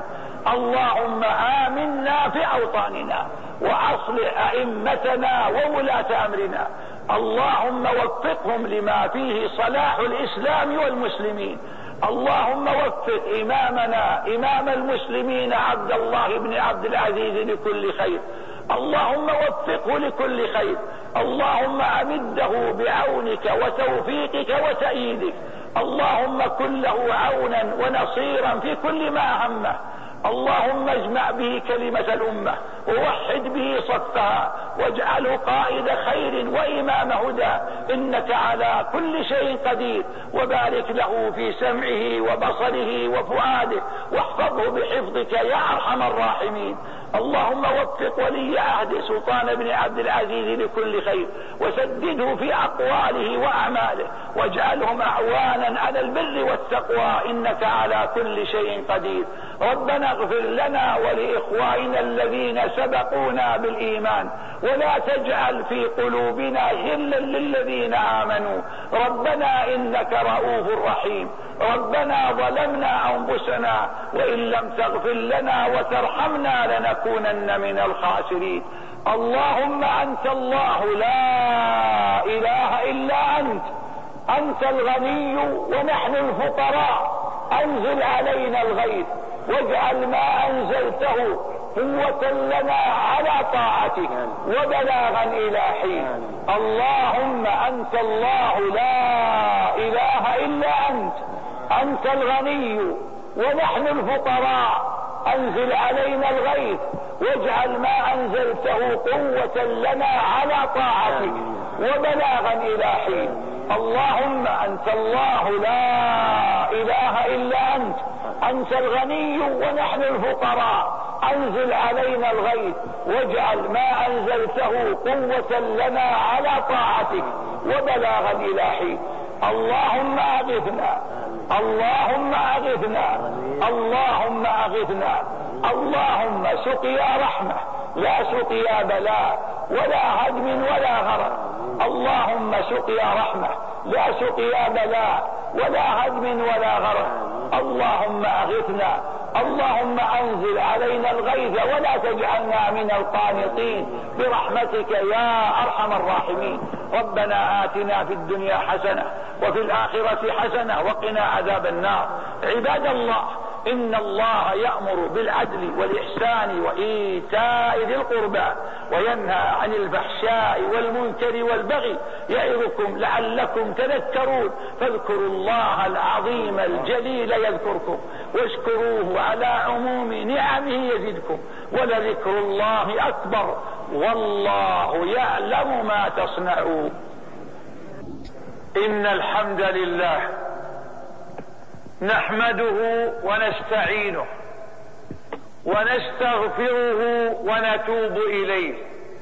اللهم آمنا في أوطاننا، وأصلح أئمتنا وولاة أمرنا. اللهم وفقهم لما فيه صلاح الإسلام والمسلمين. اللهم وفق إمامنا إمام المسلمين عبد الله بن عبد العزيز لكل خير. اللهم وفقه لكل خير. اللهم أمده بعونك وتوفيقك وتأييدك. اللهم كن له عونا ونصيرا في كل ما همه. اللهم اجمع به كلمة الأمة، ووحد به صفها، واجعله قائد خير وإمام هدى، إنك على كل شيء قدير. وبارك له في سمعه وبصره وفؤاده، واحفظه بحفظك يا أرحم الراحمين. اللهم وفق ولي عهد سلطان بن عبد العزيز لكل خير، وسدده في أقواله وأعماله، واجعلهم أعوانا على البر والتقوى، إنك على كل شيء قدير. ربنا اغفر لنا ولإخواننا الذين سبقونا بالإيمان، ولا تجعل في قلوبنا غلا للذين آمنوا، ربنا إنك رؤوف رحيم. ربنا ظلمنا أنفسنا وإن لم تغفر لنا وترحمنا لنكونن من الخاسرين. اللهم أنت الله لا إله إلا أنت، أنت الغني ونحن الفقراء، أنزل علينا الغيث واجعل ما أنزلته قوة لنا على طاعتك وبلاغا إلى حين. اللهم أنت الله لا إله إلا أنت، أنت الغني ونحن الفقراء، أنزل علينا الغيث واجعل ما أنزلته قوة لنا على طاعتك وبلاغا إلى حين. اللهم أنت الله لا إله إلا أنت، أنت الغني ونحن الفقراء، أنزل علينا الغيث واجعل ما أنزلته قوة لنا على طاعتك وبلاغا إلى حين. اللهم أغثنا، اللهم أغثنا، اللهم أغثنا. اللهم سقيا رحمة لا سقيا بلاء ولا هدم ولا غرق. اللهم سقيا رحمة لا سقيا بلاء ولا هدم ولا غرق. اللهم أغثنا، اللهم أنزل علينا الغيث ولا تجعلنا من القانطين برحمتك يا أرحم الراحمين. ربنا آتنا في الدنيا حسنة وفي الآخرة حسنة وقنا عذاب النار. عباد الله، إن الله يأمر بالعدل والإحسان وإيتاء ذي القربى وينهى عن الفحشاء والمنكر والبغي، يعظكم لعلكم تذكرون. فاذكروا الله العظيم الجليل يذكركم، واشكروه على عموم نعمه يزدكم، ولذكر الله أكبر والله يعلم ما تصنعون. إن الحمد لله نحمده ونستعينه ونستغفره ونتوب إليه،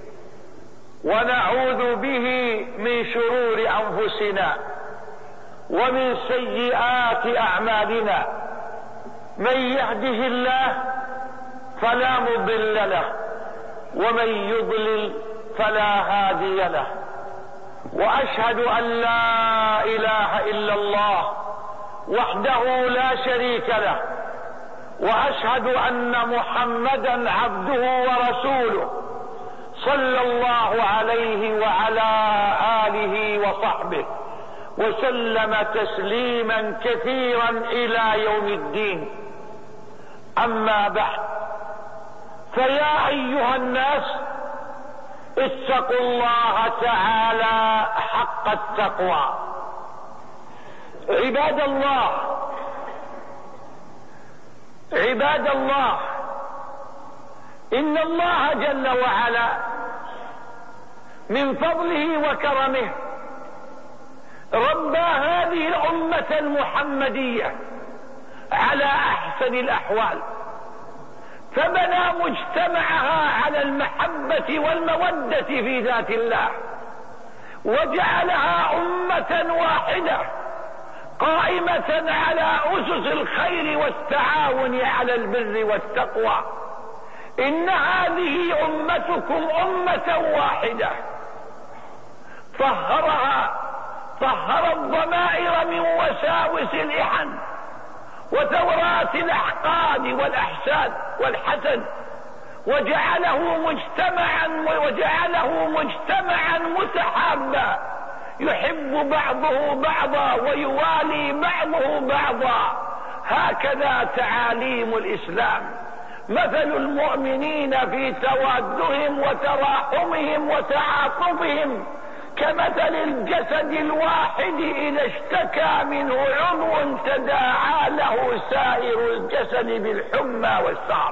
ونعوذ به من شرور أنفسنا ومن سيئات أعمالنا. من يهده الله فلا مضل له، ومن يضلل فلا هادي له. وأشهد أن لا إله إلا الله وحده لا شريك له، وأشهد أن محمدا عبده ورسوله صلى الله عليه وعلى آله وصحبه وسلم تسليما كثيرا إلى يوم الدين. أما بعد، فيا أيها الناس اتقوا الله تعالى حق التقوى. عباد الله، عباد الله، إن الله جل وعلا من فضله وكرمه ربى هذه الأمة المحمدية على أحسن الأحوال، فبنى مجتمعها على المحبة والمودة في ذات الله، وجعلها أمة واحدة قائمة على أسس الخير والتعاون على البر والتقوى. إن هذه أمتكم أمة واحدة، طهرها طهر الضمائر من وساوس الإحن وثورات الأحقاد والأحساد والحسد، وجعله مجتمعا وجعله مجتمعا متحابا، يحب بعضه بعضا ويوالي بعضه بعضا. هكذا تعاليم الإسلام. مثل المؤمنين في توادهم وتراحمهم وتعاطفهم كمثل الجسد الواحد إذا اشتكى منه عضو تداعى له سائر الجسد بالحمى والسعر.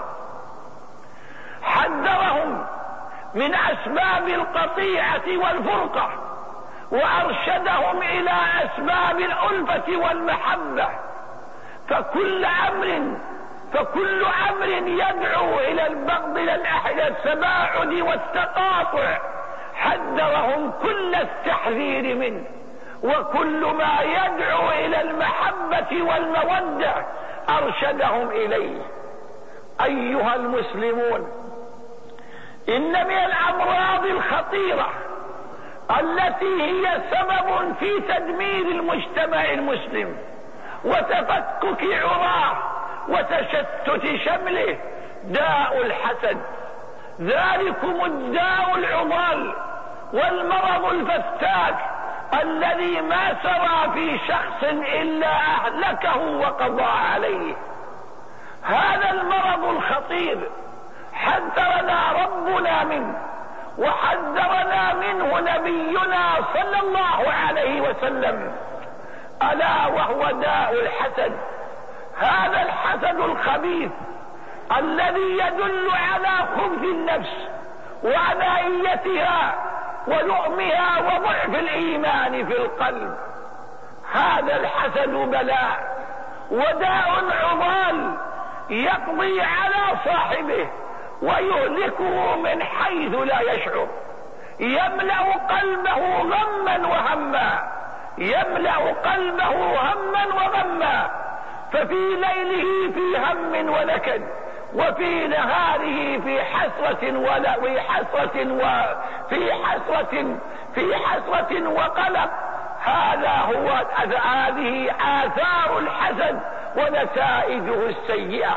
حذرهم من أسباب القطيعة والفرقة، وأرشدهم إلى أسباب الألفة والمحبة. فكل أمر فكل امر يدعو الى البغض الى التباعد والتقاطع حذرهم كل التحذير منه، وكل ما يدعو الى المحبة والمودة ارشدهم اليه. ايها المسلمون، ان من الامراض الخطيرة التي هي سبب في تدمير المجتمع المسلم وتفكك عراه وتشتت شمله داء الحسد. ذلكم الداء العضال والمرض الفتاك الذي ما سرى في شخص الا اهلكه وقضى عليه. هذا المرض الخطير حذرنا ربنا منه، وحذرنا منه نبينا صلى الله عليه وسلم، الا وهو داء الحسد. هذا الحسد الخبيث الذي يدل على خبث النفس وعنائيتها ولؤمها وضعف الايمان في القلب. هذا الحسد بلاء وداء عضال يقضي على صاحبه ويهلكه من حيث لا يشعر، يملأ قلبه غما وهما، يملأ قلبه هما وغما، ففي ليله في هم ونكد، وفي نهاره في حسرة ولا في حسرة وفي حسرة في حسرة وقلق. هذا هو هذه آثار الحسد ونتائجه السيئة.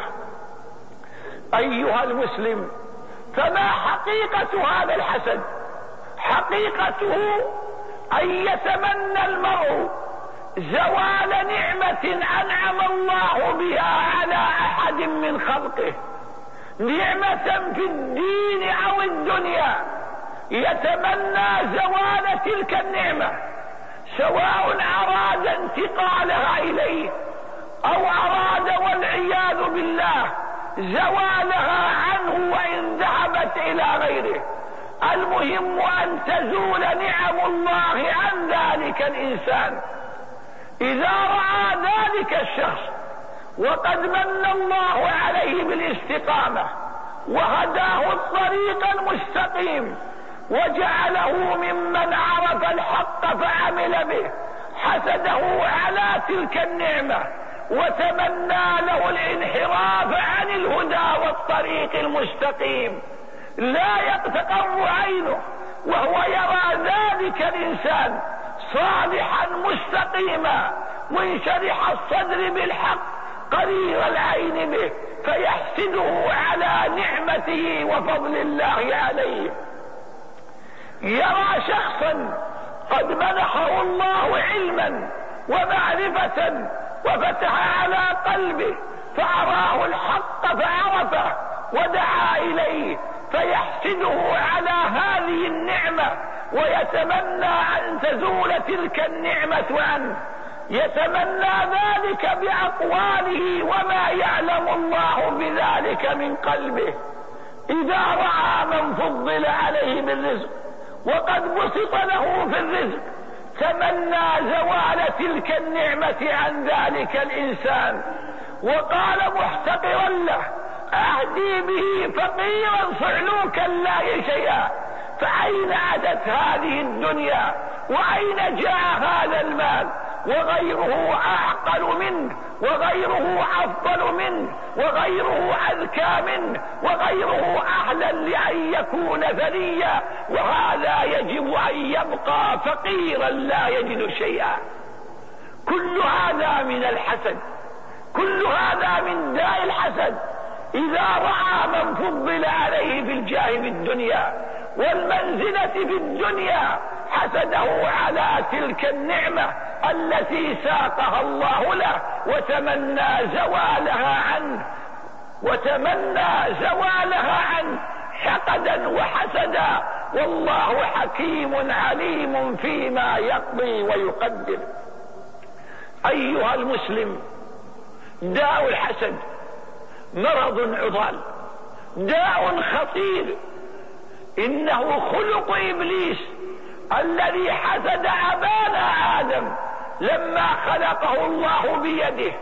أيها المسلم، فما حقيقة هذا الحسد؟ حقيقته أن يتمنى المرء زوال نعمة أنعم الله بها على أحد من خلقه، نعمة في الدين أو الدنيا، يتمنى زوال تلك النعمة، سواء أراد انتقالها إليه أو أراد والعياذ بالله زوالها عنه وإن ذهبت إلى غيره. المهم أن تزول نعم الله عن ذلك الإنسان. إذا رأى ذلك الشخص وقد من الله عليه بالاستقامة وهداه الطريق المستقيم وجعله ممن عرف الحق فعمل به، حسده على تلك النعمة وتمنى له الانحراف عن الهدى والطريق المستقيم، لا تقر عينه وهو يرى ذلك الإنسان صالحا مستقيما منشرح الصدر بالحق قرير العين به، فيحسده على نعمته وفضل الله عليه. يرى شخصا قد منحه الله علما ومعرفة وفتح على قلبه فأراه الحق فعرفه ودعا إليه، فيحسده على هذه النعمة ويتمنى أن تزول تلك النعمة عنه، يتمنى ذلك بأقواله وما يعلم الله بذلك من قلبه. إذا رأى من فضل عليه بالرزق وقد بسط له في الرزق تمنى زوال تلك النعمة عن ذلك الإنسان، وقال محتقرا له: أهدي به فقيرا صعلوكا لا شيئا. فأين أتت هذه الدنيا وأين جاء هذا المال؟ وغيره أعقل منه، وغيره أفضل منه، وغيره أذكى منه، وغيره أهلا لأن يكون ثريا، وهذا يجب أن يبقى فقيرا لا يجد شيئا. كل هذا من الحسد، كل هذا من داء الحسد. إذا رأى من فضل عليه في الجاه في الدنيا والمنزلة في الدنيا حسده على تلك النعمة التي ساقها الله له وتمنى زوالها عنه، وتمنى زوالها عنه حقدا وحسدا. والله حكيم عليم فيما يقضي ويقدر. أيها المسلم، داء الحسد مرض عضال، داء خطير، إنه خلق إبليس الذي حسد أبانا آدم لما خلقه الله بيده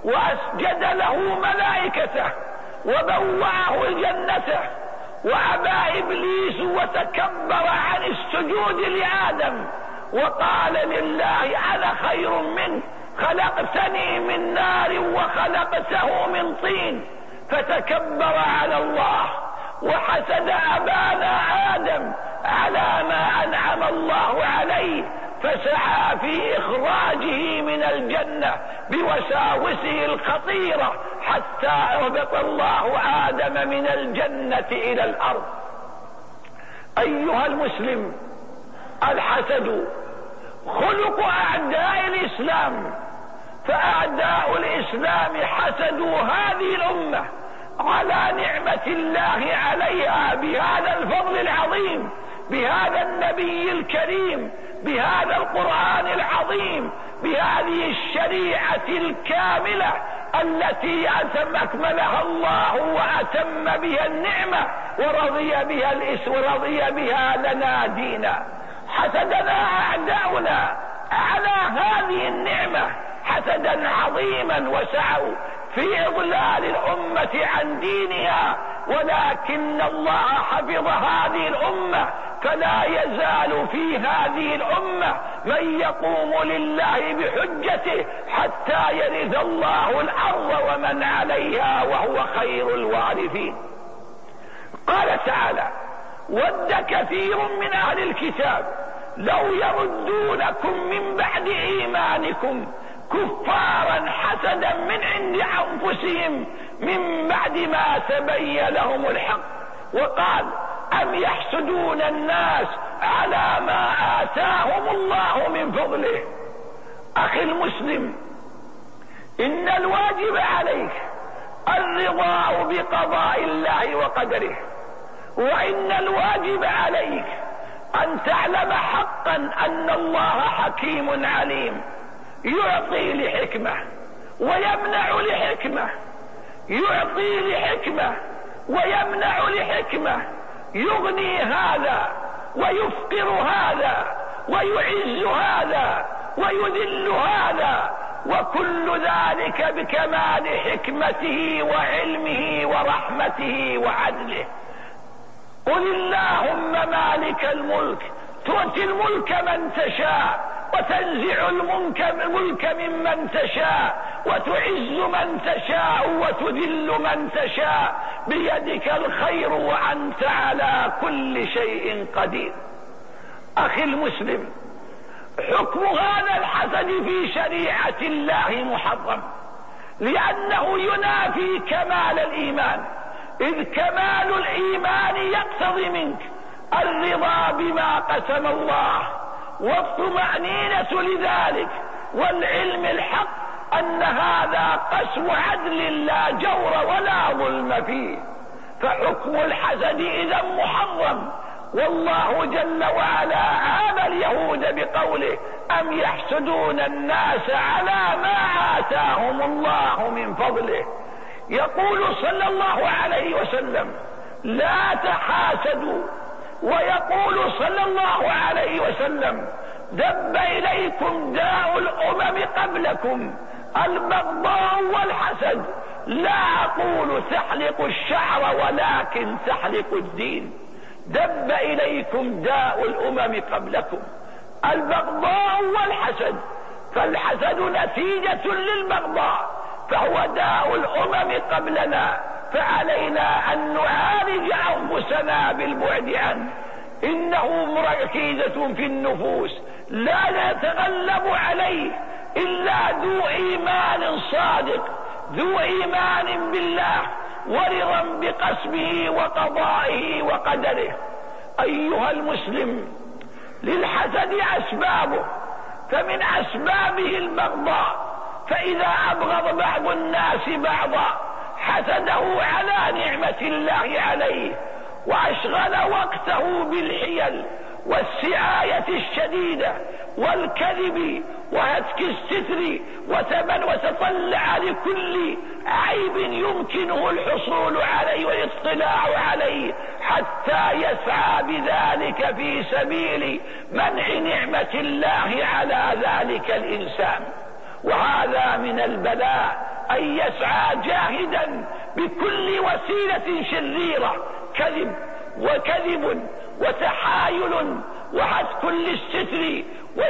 وأسجد له ملائكته وبوعه جنته، وأبى إبليس وتكبر عن السجود لآدم وقال لله أنا خير منه، خلقتني من نار وخلقته من طين، فتكبر على الله وحسد أبانا آدم على ما أنعم الله عليه، فسعى في إخراجه من الجنة بوساوسه الخطيرة حتى أهبط الله آدم من الجنة إلى الأرض. أيها المسلم، الحسد خلق أعداء الإسلام، فأعداء الإسلام حسدوا هذه الأمة على نعمة الله عليها بهذا الفضل العظيم، بهذا النبي الكريم، بهذا القرآن العظيم، بهذه الشريعة الكاملة التي أتم أكملها الله وأتم بها النعمة ورضي بها الإس ورضي بها لنا دينا. حسدنا أعداؤنا على هذه النعمة حسدا عظيما وسعوا في إضلال الأمة عن دينها، ولكن الله حفظ هذه الأمة، فلا يزال في هذه الأمة من يقوم لله بحجته حتى يرث الله الأرض ومن عليها وهو خير الوارثين. قال تعالى: ود كثير من أهل الكتاب لو يردونكم من بعد إيمانكم كفارا حسدا من عند أنفسهم من بعد ما تبين لهم الحق، وقال: أم يحسدون الناس على ما آتاهم الله من فضله. أخي المسلم، إن الواجب عليك الرضا بقضاء الله وقدره، وإن الواجب عليك أن تعلم حقا أن الله حكيم عليم، يعطي لحكمة ويمنع لحكمة، يعطي لحكمة ويمنع لحكمة، يغني هذا ويفقر هذا، ويعز هذا ويذل هذا، وكل ذلك بكمال حكمته وعلمه ورحمته وعدله. قل اللهم مالك الملك تؤتي الملك من تشاء وتنزع الملك ممن تشاء وتعز من تشاء وتذل من تشاء، بيدك الخير وأنت على كل شيء قدير. أخي المسلم، حكم هذا الحسد في شريعة الله محرم، لأنه ينافي كمال الإيمان، إذ كمال الإيمان يقتضي منك الرضا بما قسم الله والطمأنينة لذلك والعلم الحق أن هذا قسم عدل لا جور ولا ظلم فيه، فحكم الحسد إذا محرم. والله جل وعلا عاب اليهود بقوله: أم يحسدون الناس على ما آتاهم الله من فضله. يقول صلى الله عليه وسلم: لا تحاسدوا، ويقول صلى الله عليه وسلم: دب إليكم داء الأمم قبلكم البغضاء والحسد، لا أقول تحلق الشعر ولكن تحلق الدين. دب إليكم داء الأمم قبلكم البغضاء والحسد، فالحسد نتيجة للبغضاء، فهو داء الأمم قبلنا، فعلينا أن نعالج أنفسنا بالبعد عنه. إنه مركزة في النفوس لا يتغلب عليه إلا ذو إيمان صادق، ذو إيمان بالله ورضا بقسمه وقضائه وقدره. أيها المسلم، للحسد أسبابه، فمن أسبابه البغضاء، فإذا أبغض بعض الناس بعضا حسده على نعمة الله عليه، وأشغل وقته بالحيل والسعاية الشديدة والكذب وهتك الستر وتمن وتطلع لكل عيب يمكنه الحصول عليه والاطلاع عليه، حتى يسعى بذلك في سبيل منع نعمة الله على ذلك الإنسان. وهذا من البلاء أن يسعى جاهدا بكل وسيلة شريرة، كذب وكذب وتحايل وهتك للستر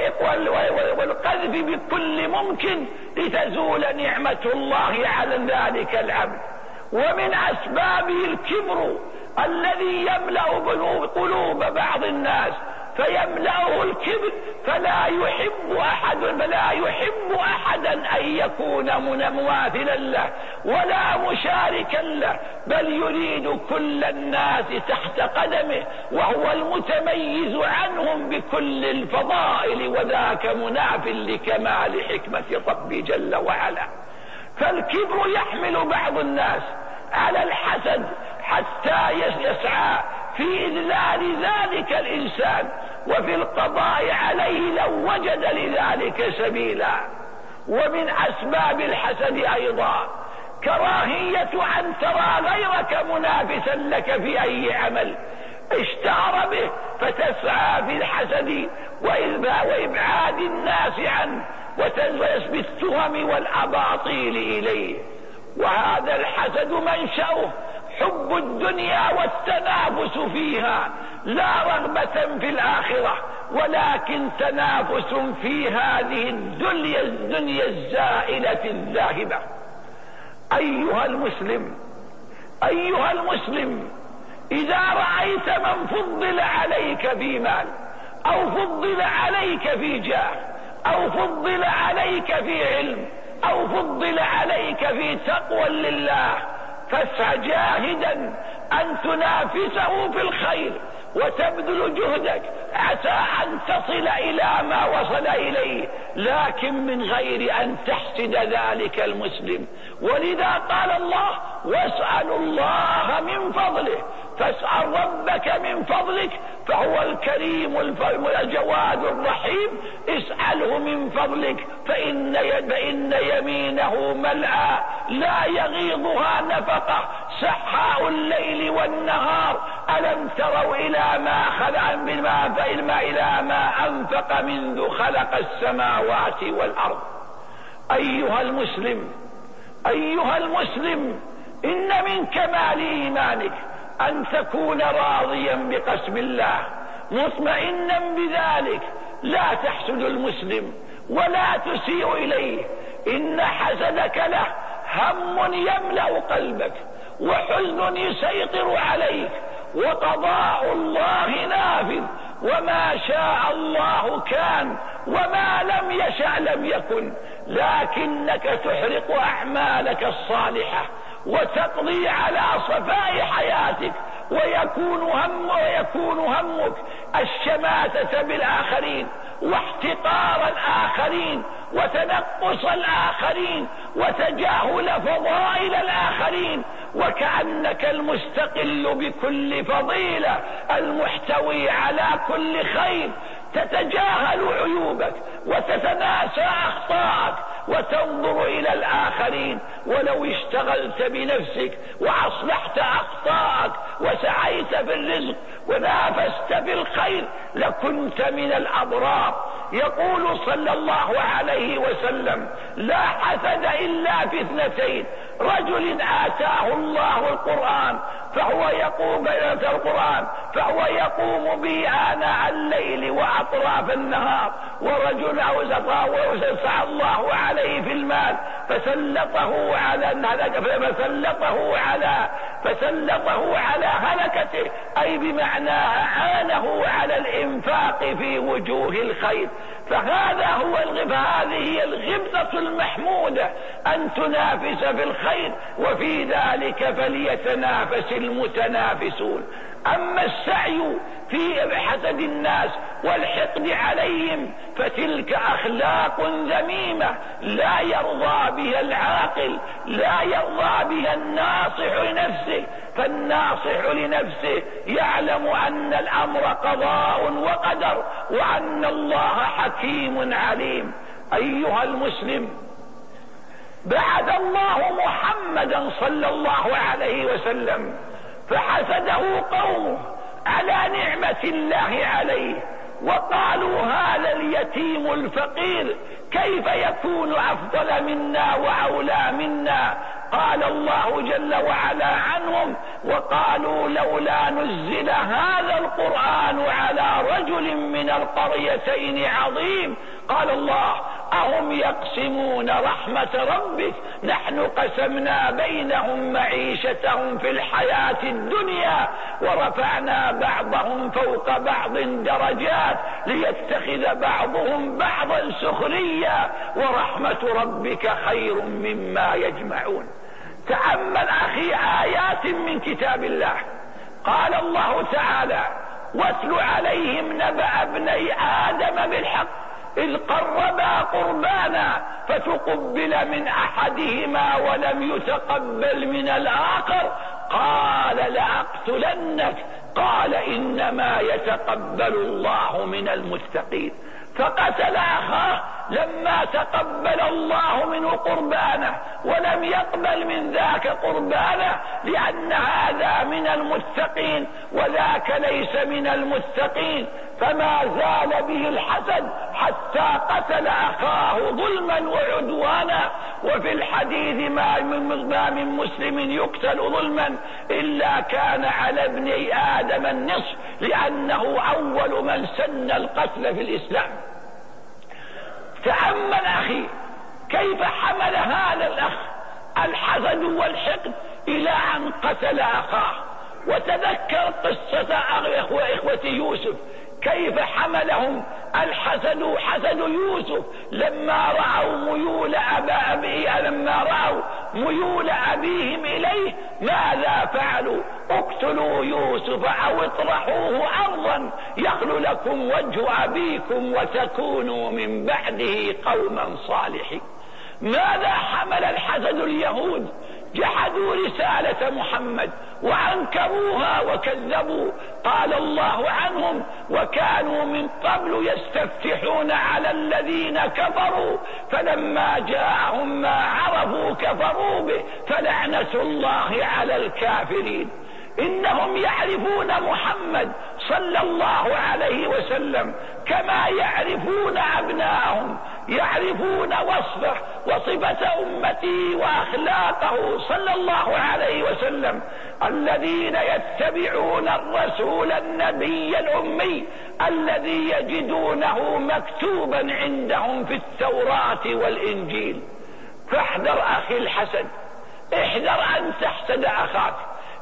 والقذف بكل ممكن لتزول نعمة الله على ذلك العبد. ومن أسبابه الكبر الذي يملأ قلوب بعض الناس، فيملأه الكبر فلا يحب أحد فلا يحب أحدا أن يكون مماثلا له ولا مشاركا له، بل يريد كل الناس تحت قدمه، وهو المتميز عنهم بكل الفضائل، وذاك مناف لكمال حكمة ربي جل وعلا. فالكبر يحمل بعض الناس على الحسد حتى يسعى في إذلال ذلك الإنسان وفي القضاء عليه لو وجد لذلك سبيلا. ومن أسباب الحسد أيضا كراهية أن ترى غيرك منافسا لك في أي عمل اشتهر به، فتسعى في الحسد وإبعاد الناس عنه وتسبي التهم والأباطيل إليه. وهذا الحسد منشأه حب الدنيا والتنافس فيها، لا رغبة في الآخرة، ولكن تنافس في هذه الدنيا الدنيا الزائلة الذاهبة. أيها المسلم أيها المسلم إذا رأيت من فضل عليك في مال، أو فضل عليك في جاه، أو فضل عليك في علم، أو فضل عليك في تقوى لله، فاسع جاهدا أن تنافسه في الخير وتبذل جهدك عسى أن تصل إلى ما وصل إليه، لكن من غير أن تحسد ذلك المسلم. ولذا قال الله: واسألوا الله من فضله، فاسأل ربك من فضلك، فهو الكريم الجواد الرحيم، اسأله من فضلك، فإن, فإن يمينه ملأى لا يغيضها نفقة، سحاء الليل والنهار، ألم تروا إلى ما خلق بما فإلما إلى ما أنفق منذ خلق السماوات والأرض. أيها المسلم أيها المسلم إن من كمال إيمانك أن تكون راضيا بقسم الله مطمئنا بذلك، لا تحسد المسلم ولا تسيء إليه، إن حسدك له هم يملأ قلبك وحزن يسيطر عليك، وقضاء الله نافذ، وما شاء الله كان وما لم يشأ لم يكن، لكنك تحرق أعمالك الصالحة وتقضي على صفاء حياتك، ويكون هم ويكون همك الشماتة بالآخرين واحتقار الآخرين وتنقص الآخرين وتجاهل فضائل الآخرين، وكأنك المستقل بكل فضيلة المحتوي على كل خير، تتجاهل عيوبك وتتناسى أخطاءك وتنظر إلى الآخرين. ولو اشتغلت بنفسك وأصلحت أخطاءك وسعيت في الرزق ونافست في الخير لكنت من الأبرار. يقول صلى الله عليه وسلم: لا حسد إلا في اثنتين، رجل آتاه الله القرآن فهو يقوم القرآن فهو يقوم به آناء الليل وأطراف النهار، ورجل أوسع الله عليه في المال فسلطه على فسلطه على فسلطه على هلكته، أي بمعنى أعانه على الإنفاق في وجوه الخير. فهذا هو الغبة، هذه هي الغبطة المحمودة، أن تنافس في الخير، وفي ذلك فليتنافس المتنافسون. أما السعي في حسد الناس والحقد عليهم فتلك أخلاق ذميمة لا يرضى بها العاقل، لا يرضى بها الناصح لنفسه. فالناصح لنفسه يعلم أن الأمر قضاء وقدر، وأن الله حكيم عليم. أيها المسلم، بعث الله محمدا صلى الله عليه وسلم فحسده قومه على نعمة الله عليه وقالوا هذا اليتيم الفقير كيف يكون أفضل منا وأولى منا؟ قال الله جل وعلا عنهم: وقالوا لولا نزل هذا القرآن على رجل من القريتين عظيم. قال الله: أهم يقسمون رحمة ربك نحن قسمنا بينهم معيشتهم في الحياة الدنيا ورفعنا بعضهم فوق بعض درجات ليتخذ بعضهم بعضا سخريا ورحمة ربك خير مما يجمعون. تأمل أخي آيات من كتاب الله. قال الله تعالى: واتل عليهم نبأ ابني آدم بالحق إذ قربا قربانا فتقبل من أحدهما ولم يتقبل من الآخر قال لأقتلنك قال إنما يتقبل الله من المتقين. فقتل أخاه لما تقبل الله منه قربانه ولم يقبل من ذاك قربانه، لأن هذا من المتقين وذاك ليس من المتقين. فما زال به الحسد حتى قتل أخاه ظلما وعدوانا. وفي الحديث: ما من مسلم يقتل ظلما إلا كان على ابن آدم النصف، لأنه أول من سن القتل في الإسلام. تأمل أخي كيف حمل هذا الأخ الحسد والحقد إلى أن قتل أخاه. وتذكر قصة إخوة يوسف كيف حملهم الحسد حسد يوسف لما رأوا ميول أبا أبيه لما رأوا ميول أبيهم إليه ماذا فعلوا؟ اقتلوا يوسف أو اطرحوه أرضا يخل لكم وجه أبيكم وتكونوا من بعده قوما صالحين. ماذا حمل الحسد اليهود؟ جحدوا رسالة محمد وأنكروها وكذبوا. قال الله عنهم: وكانوا من قبل يستفتحون على الذين كفروا فلما جاءهم ما عرفوا كفروا به فلعنة الله على الكافرين. إنهم يعرفون محمد صلى الله عليه وسلم كما يعرفون أبناءهم، يعرفون وصفه وصفة أمته وأخلاقه صلى الله عليه وسلم. الذين يتبعون الرسول النبي الأمي الذي يجدونه مكتوبا عندهم في التوراة والإنجيل. فاحذر أخي الحسد، احذر أن تحسد أخاك،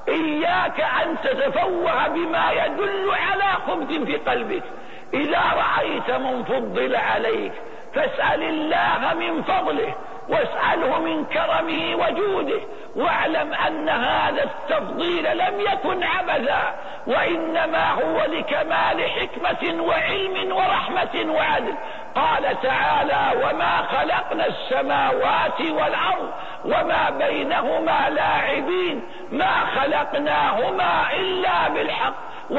إياك أن تتفوه بما يدل على خبث في قلبك. إذا رأيت من فضل عليك فاسأل الله من فضله واسأله من كرمه وجوده، واعلم أن هذا التفضيل لم يكن عبثا وإنما هو لكمال حكمة وعلم ورحمة وعدل. قال تعالى: وما خلقنا السماوات والأرض وما بينهما لاعبين ما خلقناهما إلا بالحق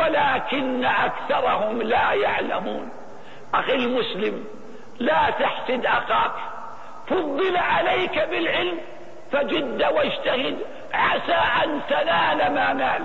ولكن أكثرهم لا يعلمون. أخي المسلم، لا تحسد أخاك، فضل عليك بالعلم فجد واجتهد عسى أن تنال ما نال.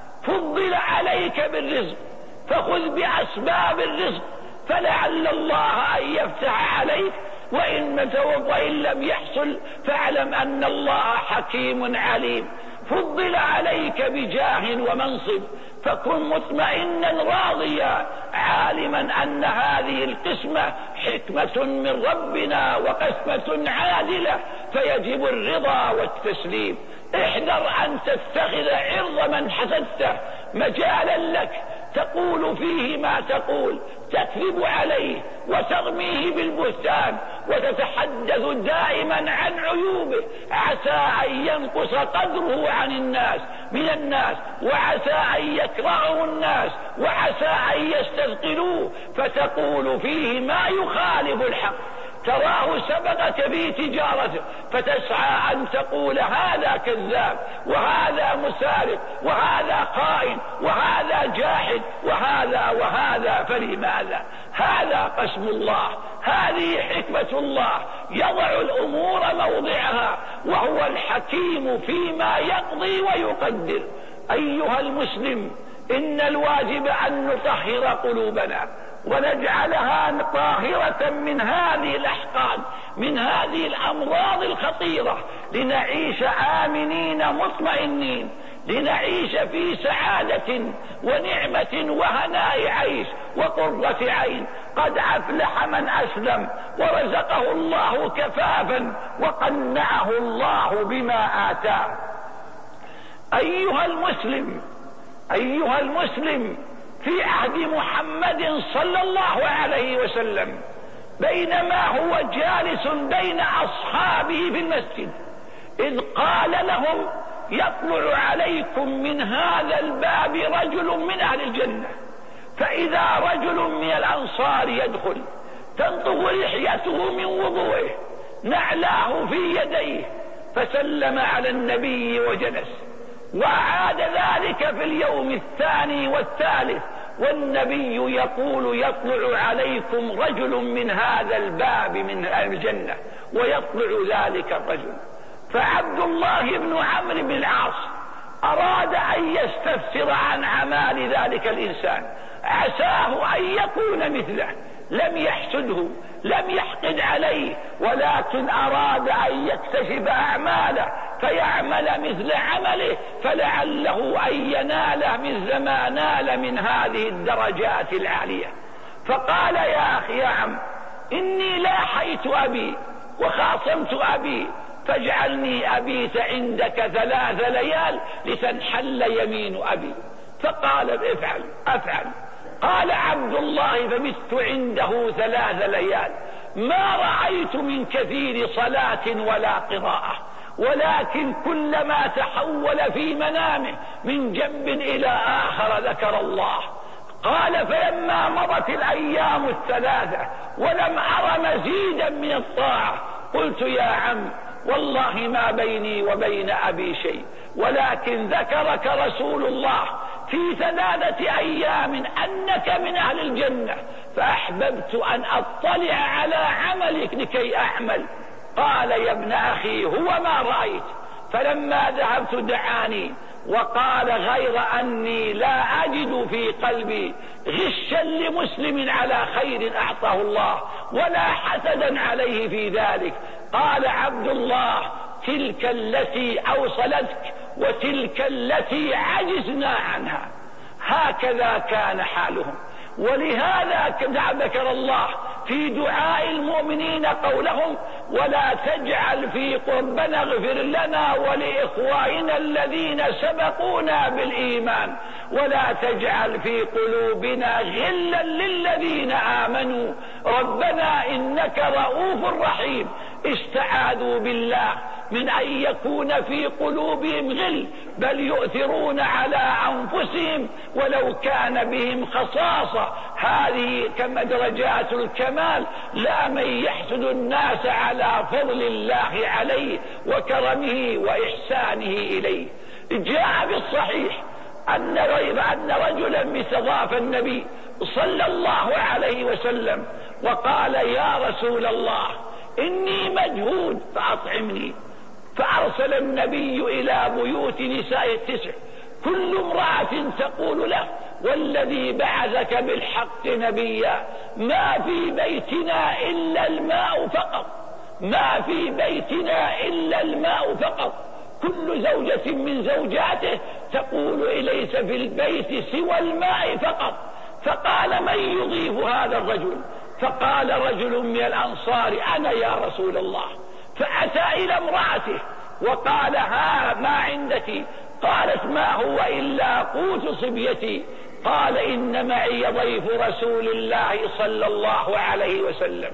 فضل عليك بالرزق فخذ بأسباب الرزق فلعل الله أن يفتح عليك، وإن وإن لم يحصل فاعلم أن الله حكيم عليم. فضل عليك بجاه ومنصب فكن مطمئنا راضيا عالما أن هذه القسمة حكمة من ربنا وقسمة عادلة فيجب الرضا والتسليم. احذر أن تتخذ عرض من حسدته مجالا لك تقول فيه ما تقول، تكذب عليه وترميه بالبهتان وتتحدث دائما عن عيوبه، عسى أن ينقص قدره عن الناس من الناس وعسى أن يكرهه الناس وعسى أن يستثقلوه، فتقول فيه ما يخالف الحق. تراه سبقك في تجارته فتسعى أن تقول هذا كذاب وهذا مسارق وهذا خائن وهذا جاحد وهذا وهذا، فلماذا؟ هذا قسم الله، هذه حكمة الله، يضع الأمور موضعها وهو الحكيم فيما يقضي ويقدر. أيها المسلم، إن الواجب أن نطهر قلوبنا ونجعلها طاهرة من هذه الأحقاد، من هذه الأمراض الخطيرة، لنعيش آمنين مطمئنين، لنعيش في سعادة ونعمة وهناء عيش وقرة عين. قد أفلح من أسلم ورزقه الله كفافا وقنعه الله بما آتاه. أيها المسلم أيها المسلم في عهد محمد صلى الله عليه وسلم، بينما هو جالس بين أصحابه في المسجد، إذ قال لهم: يطلع عليكم من هذا الباب رجل من أهل الجنة. فإذا رجل من الأنصار يدخل، تنطق لحيته من وضوئه، نعلاه في يديه، فسلم على النبي وجلس، وعاد ذلك في اليوم الثاني والثالث، والنبي يقول: يطلع عليكم رجل من هذا الباب من الجنة، ويطلع ذلك الرجل. فعبد الله بن عمرو بن العاص أراد أن يستفسر عن أعمال ذلك الإنسان، عساه أن يكون مثله، لم يحسده، لم يحقد عليه، ولكن أراد أن يكتشف أعماله فيعمل مثل عمله، فلعله أن ينال مثل ما نال من هذه الدرجات العالية. فقال: يا أخي يا عم، إني لاحيت أبي وخاصمت أبي، فاجعلني أبيت عندك ثلاث ليال لتنحل يمين أبي. فقال: افعل افعل. قال عبد الله: فبت عنده ثلاث ليال، ما رأيت من كثير صلاة ولا قراءة، ولكن كلما تحول في منامه من جنب إلى آخر ذكر الله. قال: فلما مضت الأيام الثلاثة ولم أر مزيدا من الطاعة، قلت: يا عم، والله ما بيني وبين أبي شيء، ولكن ذكرك رسول الله في ثلاثة أيام أنك من أهل الجنة، فأحببت أن أطلع على عملك لكي أعمل. قال: يا ابن أخي، هو ما رأيت. فلما ذهبت دعاني وقال: غير أني لا أجد في قلبي غشا لمسلم على خير أعطاه الله، ولا حسدا عليه في ذلك. قال عبد الله: تلك التي أوصلتك وتلك التي عجزنا عنها. هكذا كان حالهم. ولهذا ذكر الله في دعاء المؤمنين قولهم: ولا تجعل في قربنا اغفر لنا ولإخواننا الذين سبقونا بالإيمان ولا تجعل في قلوبنا غلا للذين آمنوا ربنا إنك رؤوف رحيم. استعاذوا بالله من أن يكون في قلوبهم غل، بل يؤثرون على أنفسهم ولو كان بهم خصاصة. هذه كما درجات الكمال، لا من يحسد الناس على فضل الله عليه وكرمه وإحسانه إليه. جاء بالصحيح أن أن رجلا استضاف النبي صلى الله عليه وسلم وقال: يا رسول الله، إني مجهود فأطعمني. فأرسل النبي إلى بيوت نساء التسع، كل امرأة تقول له: والذي بعثك بالحق نبيا، ما في بيتنا إلا الماء فقط، ما في بيتنا إلا الماء فقط. كل زوجة من زوجاته تقول: ليس في البيت سوى الماء فقط. فقال: من يضيف هذا الرجل؟ فقال رجل من الأنصار: أنا يا رسول الله. فأتى إلى امرأته وقال: ها ما عندك؟ قالت: ما هو إلا قوت صبيتي. قال: إن معي ضيف رسول الله صلى الله عليه وسلم،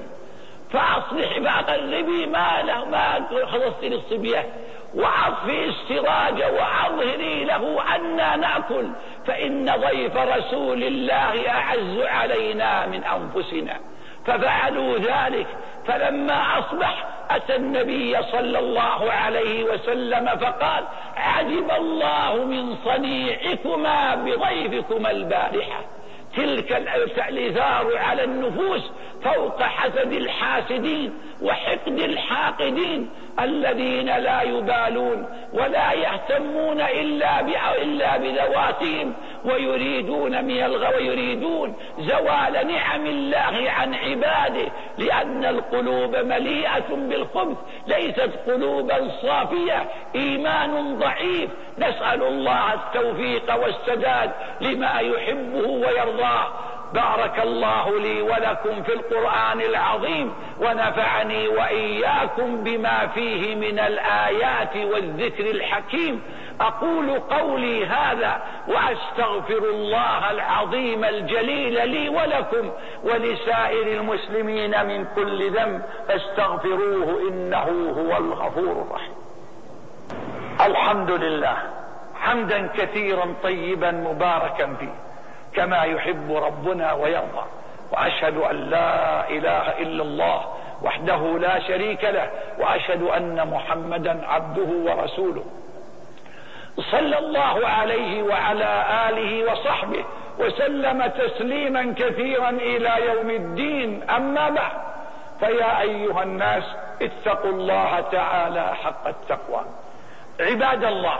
فأصلح فأقربي ما له ما خلصت للصبية، وأطفئ السراج وأظهري له أنا نأكل، فإن ضيف رسول الله أعز علينا من أنفسنا. ففعلوا ذلك. فلما أصبح أتى النبي صلى الله عليه وسلم فقال: عجب الله من صنيعكما بضيفكما البارحة. تلك الإثار على النفوس فوق حسد الحاسدين وحقد الحاقدين الذين لا يبالون ولا يهتمون إلا إلا بذواتهم ويريدون من الغ ويريدون زوال نعم الله عن عباده، لأن القلوب مليئة بالخبث، ليست قلوبا صافية، إيمان ضعيف. نسأل الله التوفيق والسداد لما يحبه ويرضاه. بارك الله لي ولكم في القرآن العظيم، ونفعني وإياكم بما فيه من الآيات والذكر الحكيم. أقول قولي هذا وأستغفر الله العظيم الجليل لي ولكم ولسائر المسلمين من كل ذنب، فاستغفروه إنه هو الغفور الرحيم. الحمد لله حمدا كثيرا طيبا مباركا فيه كما يحب ربنا ويرضى، وأشهد أن لا إله إلا الله وحده لا شريك له، وأشهد أن محمدا عبده ورسوله، صلى الله عليه وعلى آله وصحبه وسلم تسليما كثيرا إلى يوم الدين. أما بعد، فيا أيها الناس اتقوا الله تعالى حق التقوى. عباد الله،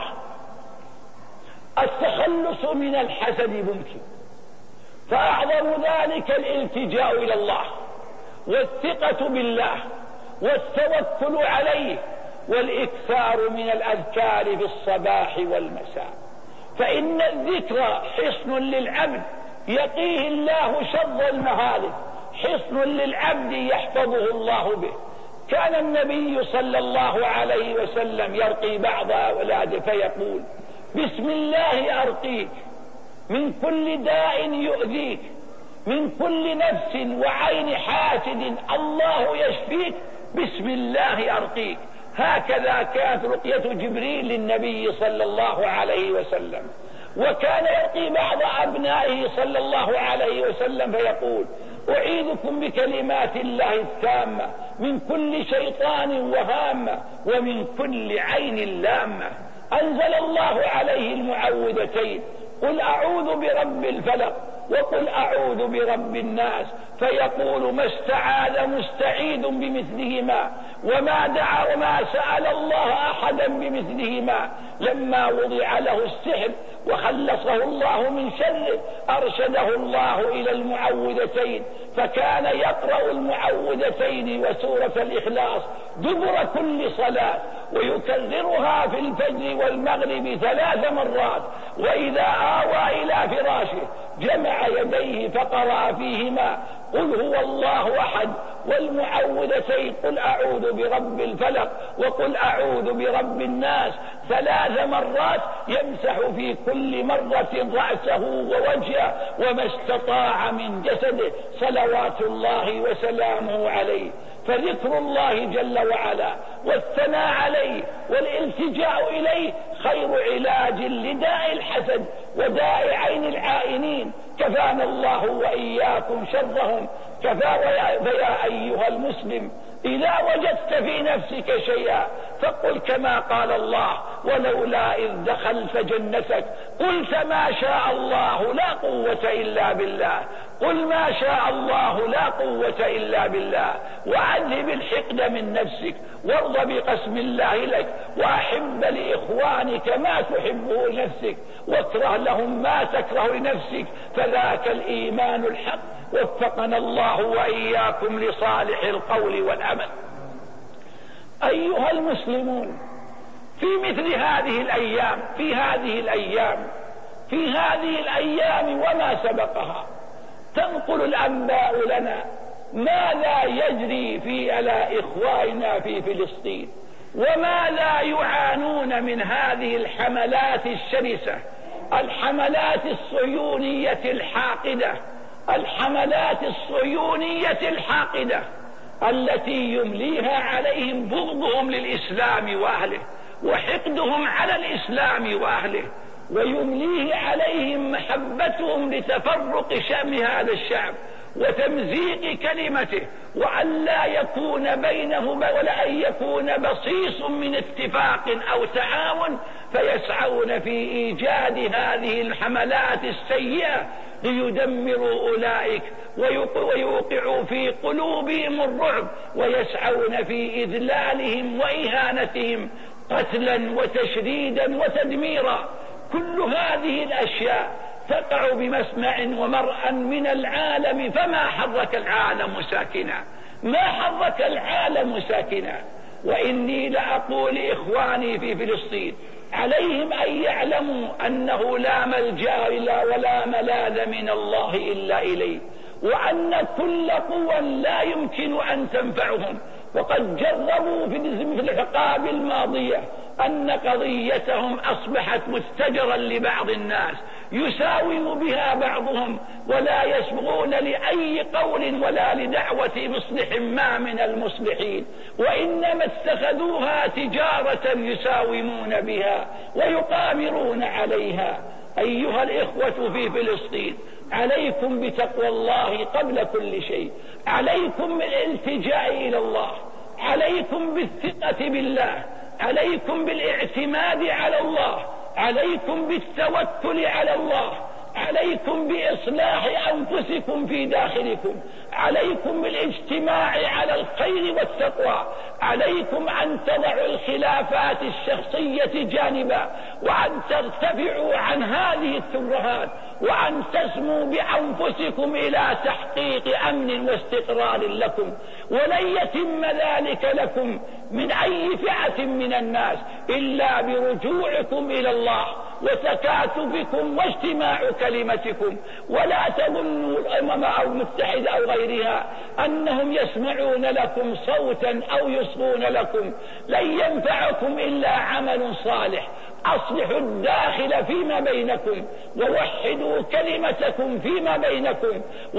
التخلص من الحسد ممكن، فأعظم ذلك الالتجاء إلى الله والثقة بالله والتوكل عليه والإكثار من الأذكار في الصباح والمساء، فإن الذكر حصن للعبد يقيه الله شر المهالك، حصن للعبد يحفظه الله به. كان النبي صلى الله عليه وسلم يرقي بعض أولاده فيقول: بسم الله أرقيك من كل داء يؤذيك، من كل نفس وعين حاسد الله يشفيك، بسم الله أرقيك. هكذا كانت رقية جبريل للنبي صلى الله عليه وسلم. وكان يرقي بعض أبنائه صلى الله عليه وسلم فيقول: أعيذكم بكلمات الله التامة من كل شيطان وهامة ومن كل عين لامة. أنزل الله عليه المعوذتين: قل أعوذ برب الفلق وقل أعوذ برب الناس، فيقول: ما استعاذ مستعيذ بمثلهما وما دعا وما سأل الله أحدا بمثلهما. لما وضع له السحر وخلصه الله من شره أرشده الله إلى المعوذتين، فكان يقرأ المعوذتين وسورة الإخلاص دبر كل صلاة، ويكررها في الفجر والمغرب ثلاث مرات، وإذا آوى إلى فراشه جمع يديه فقرأ فيهما قل هو الله أحد والمعوذتين قل أعوذ برب الفلق وقل أعوذ برب الناس ثلاث مرات، يمسح في كل مرة رأسه ووجهه وما استطاع من جسده صلوات الله وسلامه عليه. فذكر الله جل وعلا والثناء عليه والالتجاء إليه خير علاج لداء الحسد وداء عين العائنين. كفانا الله وإياكم شرهم. كفى فيا أيها المسلم، إذا وجدت في نفسك شيئا فقل كما قال الله: ولولا إذ دخلت جنتك قلت ما شاء الله لا قوة إلا بالله. قل ما شاء الله لا قوة إلا بالله، وأذهب الحقد من نفسك، وارض بقسم الله لك، وأحب لإخوانك ما تحبه لنفسك، واكره لهم ما تكره لنفسك، فذاك الإيمان الحق. وفقنا الله وإياكم لصالح القول والعمل. أيها المسلمون، في مثل هذه الأيام في هذه الأيام في هذه الأيام وما سبقها تنقل الأنباء لنا ماذا يجري في على إخواننا في فلسطين، وماذا يعانون من هذه الحملات الشرسة، الحملات الصهيونية الحاقدة الحملات الصهيونية الحاقدة التي يمليها عليهم بغضهم للإسلام وأهله وحقدهم على الإسلام وأهله، ويمليه عليهم محبتهم لتفرق شأن هذا الشعب وتمزيق كلمته، وأن لا يكون بينه ولا أن يكون بصيص من اتفاق أو تعاون، فيسعون في إيجاد هذه الحملات السيئة ليدمروا أولئك ويوقعوا في قلوبهم الرعب، ويسعون في إذلالهم وإهانتهم قتلا وتشريدا وتدميرا. كل هذه الأشياء تقع بمسمع ومرأى من العالم، فما حرك العالم ساكنا، ما حرك العالم ساكنا. وإني لأقول إخواني في فلسطين عليهم أن يعلموا أنه لا ملجأ إلا ولا ملاذ من الله إلا إليه، وأن كل قوى لا يمكن أن تنفعهم. وقد جربوا في العقاب الماضية أن قضيتهم أصبحت مستجرا لبعض الناس يساوم بها بعضهم، ولا يسبغون لأي قول ولا لدعوة مصلح ما من المصلحين، وإنما اتخذوها تجارة يساومون بها ويقامرون عليها. أيها الإخوة في فلسطين، عليكم بتقوى الله قبل كل شيء، عليكم بالالتجاء إلى الله، عليكم بالثقة بالله، عليكم بالاعتماد على الله، عليكم بالتوكل على الله، عليكم بإصلاح أنفسكم في داخلكم، عليكم بالاجتماع على الخير والتقوى، عليكم أن تضعوا الخلافات الشخصية جانبا، وأن ترتفعوا عن هذه الترهات، وأن تسموا بأنفسكم إلى تحقيق أمن واستقرار لكم. ولن يتم ذلك لكم من أي فئة من الناس إلا برجوعكم إلى الله وتكاتفكم واجتماع كلمتكم. ولا تظنوا الأمم أو المتحدة أو غيرها أنهم يسمعون لكم صوتا أو يصغون لكم، لن ينفعكم إلا عمل صالح. أصلحوا الداخل فيما بينكم، ووحدوا كلمتكم فيما بينكم،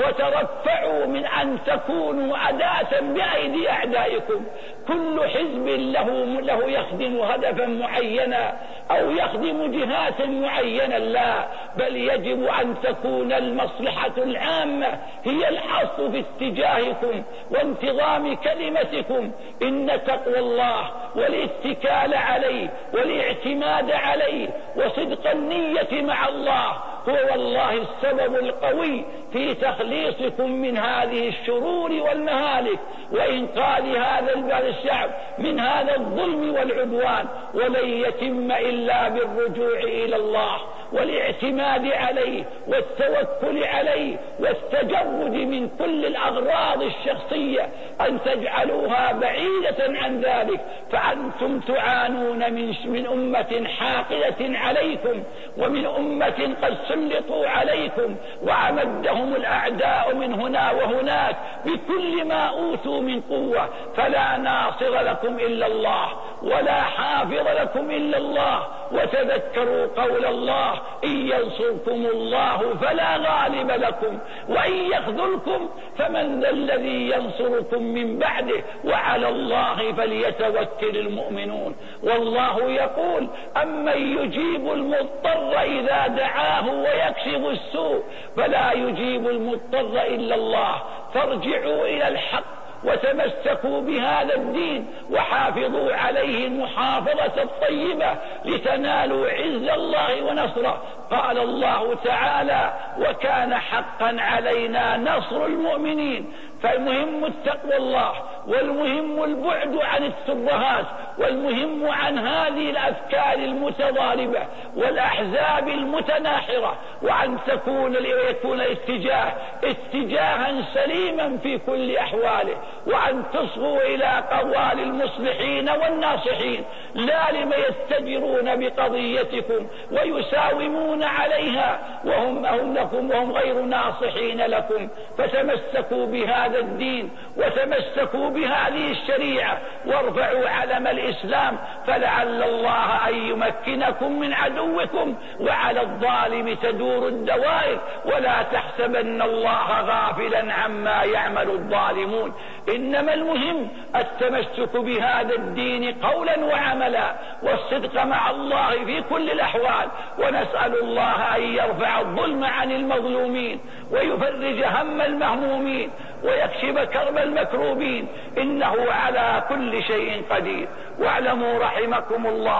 وترفعوا من أن تكونوا أداة بأيدي أعدائكم. كل حزب له, له يخدم هدفا معينا أو يخدم جهات معينة، لا، بل يجب أن تكون المصلحة العامة هي الحص في اتجاهكم وانتظام كلمتكم. إن تقوى الله والاتكال عليه والاعتماد عليه وصدق النية مع الله هو والله السبب القوي في تخليصكم من هذه الشرور والمهالك، وإنقاذ هذا الشعب من هذا الظلم والعدوان. ولن يتم إلا بالرجوع إلى الله والاعتماد عليه والتوكل عليه والتجرد من كل الأغراض الشخصية، أن تجعلوها بعيدة عن ذلك. فأنتم تعانون من, من أمة حاقدة عليكم، ومن أمة قد سلطوا عليكم وأمدهم الأعداء من هنا وهناك بكل ما أوتوا من قوة. فلا ناصر لكم إلا الله، ولا حافظ لكم إلا الله. وتذكروا قول الله: إن ينصركم الله فلا غالب لكم، وإن يخذلكم فمن ذا الذي ينصركم من بعده، وعلى الله فليتوكل المؤمنون. والله يقول: أمن يجيب المضطر إذا دعاه ويكشف السوء، فلا يجيب المضطر إلا الله. فارجعوا إلى الحق وتمسكوا بهذا الدين وحافظوا عليه المحافظة الطيبة لتنالوا عز الله ونصره. قال الله تعالى: وكان حقا علينا نصر المؤمنين. فالمهم التقوى الله، والمهم البعد عن الترهات، والمهم عن هذه الأفكار المتضاربة والأحزاب المتناحرة، وأن تكون يكون الاتجاه اتجاها سليما في كل أحواله، وأن تصغوا إلى قوال المصلحين والناصحين، لا لما يستجرون بقضيتكم ويساومون عليها وهم هم لكم وهم غير ناصحين لكم. فتمسكوا بهذا الدين وتمسكوا بهذه الشريعة وارفعوا علم الإسلام، فلعل الله أن يمكنكم من عدوكم، وعلى الظالم تدور الدوائر. ولا تحسبن الله غافلا عما يعمل الظالمون، إنما المهم التمسك بهذا الدين قولا وعملا، والصدق مع الله في كل الأحوال. ونسأل الله أن يرفع الظلم عن المظلومين، ويفرج هم المهمومين، ويكشف كرب المكروبين، إنه على كل شيء قدير. واعلموا رحمكم الله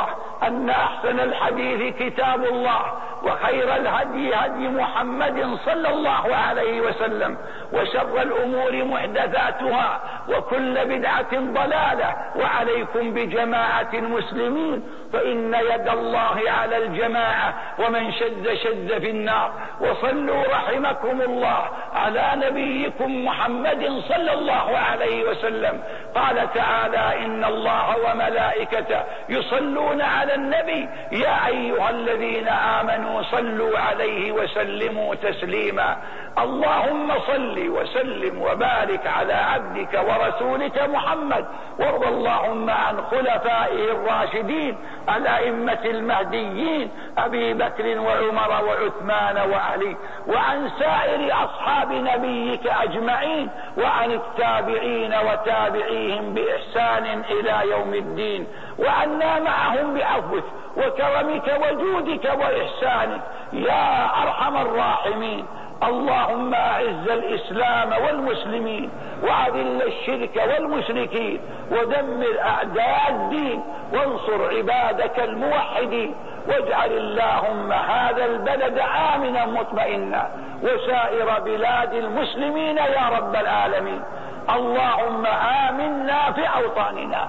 أن أحسن الحديث كتاب الله، وخير الهدي هدي محمد صلى الله عليه وسلم، وشر الأمور محدثاتها، وكل بدعة ضلالة. وعليكم بجماعة المسلمين، فإن يد الله على الجماعة، ومن شد شد في النار. وصلوا رحمكم الله على نبيكم محمد صلى الله عليه وسلم. قال تعالى: إن الله وملائكته يصلون على النبي يا أيها الذين آمنوا صلوا عليه وسلموا تسليما. اللهم صل وسلم وبارك على عبدك ورسولك محمد، وارض اللهم عن خلفائه الراشدين الأئمة المهديين أبي بكر وعمر وعثمان وعلي، وعن سائر أصحاب نبيك أجمعين، وعن التابعين وتابعيهم بإحسان إلى يوم الدين، وعنا معهم بعفوك وكرمك وجودك وإحسانك يا أرحم الراحمين. اللهم أعز الإسلام والمسلمين، وأذل الشرك والمشركين، ودمر أعداء الدين، وانصر عبادك الموحدين. واجعل اللهم هذا البلد آمنا مطمئنا، وسائر بلاد المسلمين يا رب العالمين. اللهم آمنا في أوطاننا،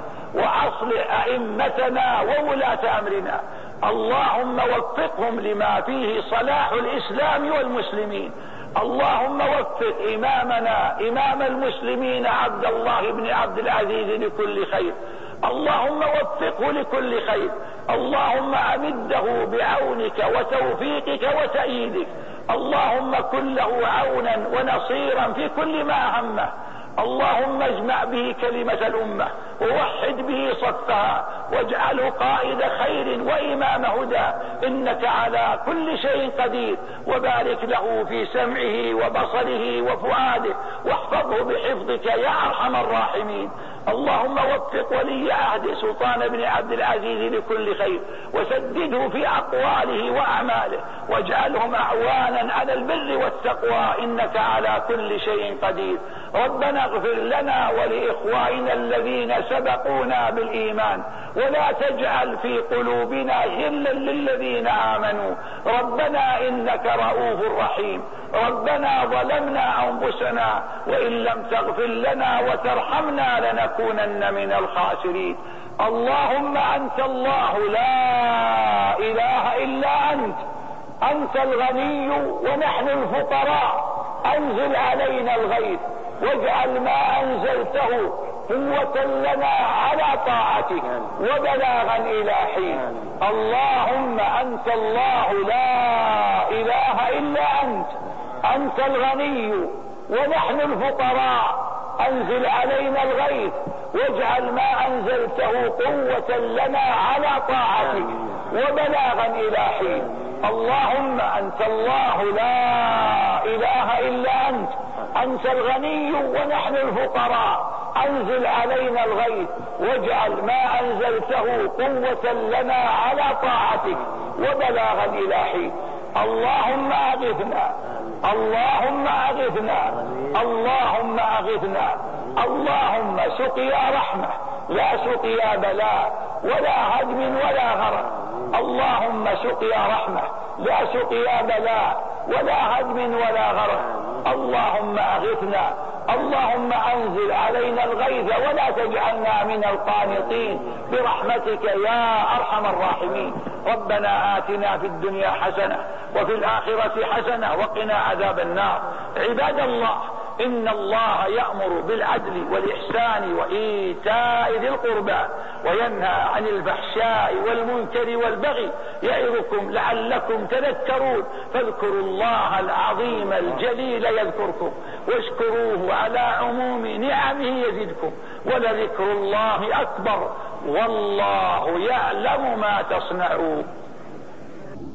وأصلح أئمتنا وولاة أمرنا. اللهم وفقهم لما فيه صلاح الإسلام والمسلمين. اللهم وفق إمامنا إمام المسلمين عبد الله بن عبد العزيز لكل خير. اللهم وفقه لكل خير. اللهم أمده بعونك وتوفيقك وتأييدك. اللهم كن له عونا ونصيرا في كل ما همه. اللهم اجمع به كلمة الأمة، ووحد به صفها، واجعله قائد خير وإمام هدى، إنك على كل شيء قدير. وبارك له في سمعه وبصره وفؤاده، واحفظه بحفظك يا أرحم الراحمين. اللهم وفق ولي عهد سلطان بن عبد العزيز لكل خير، وسدده في أقواله وأعماله، واجعلهم أعوانا على البر والتقوى، إنك على كل شيء قدير. ربنا اغفر لنا ولإخواننا الذين سبقونا بالإيمان، ولا تجعل في قلوبنا غلا للذين آمنوا. ربنا إنك رؤوف رحيم. ربنا ظلمنا أنفسنا، وإن لم تغفر لنا وترحمنا لنكونن من الخاسرين. اللهم أنت الله لا إله إلا أنت، أنت الغني ونحن الفقراء. أنزل علينا الغيث، واجعل ما أنزلته قوة لنا على طاعتك وبلاغا إلى حين. اللهم أنت الله لا إله إلا أنت، أنت الغني ونحن الفقراء. أنزل علينا الغيث، واجعل ما أنزلته قوة لنا على طاعتك وبلاغا إلى حين. اللهم أنت الله لا إله إلا أنت، أنت الغني ونحن الفقراء. أنزل علينا الغيث، واجعل ما أنزلته قوة لنا على طاعتك وبلاغا إلى حين. اللهم أغثنا، اللهم أغثنا، اللهم أغثنا. اللهم سقيا رحمة لا سقيا بلاء، ولا هدم ولا غرق. اللهم سقيا رحمة لا سقيا بلاء، ولا هدم ولا غرق. اللهم أغثنا. اللهم أنزل علينا الغيث، ولا تجعلنا من القانطين برحمتك يا أرحم الراحمين. ربنا آتنا في الدنيا حسنة، وفي الآخرة حسنة، وقنا عذاب النار. عباد الله، إن الله يأمر بالعدل والإحسان وإيتاء ذي القربى، وينهى عن الفحشاء والمنكر والبغي، يعظكم لعلكم تذكرون. فاذكروا الله العظيم الجليل يذكركم، واشكروه على عموم نعمه يزدكم، ولذكر الله أكبر، والله يعلم ما تصنعون.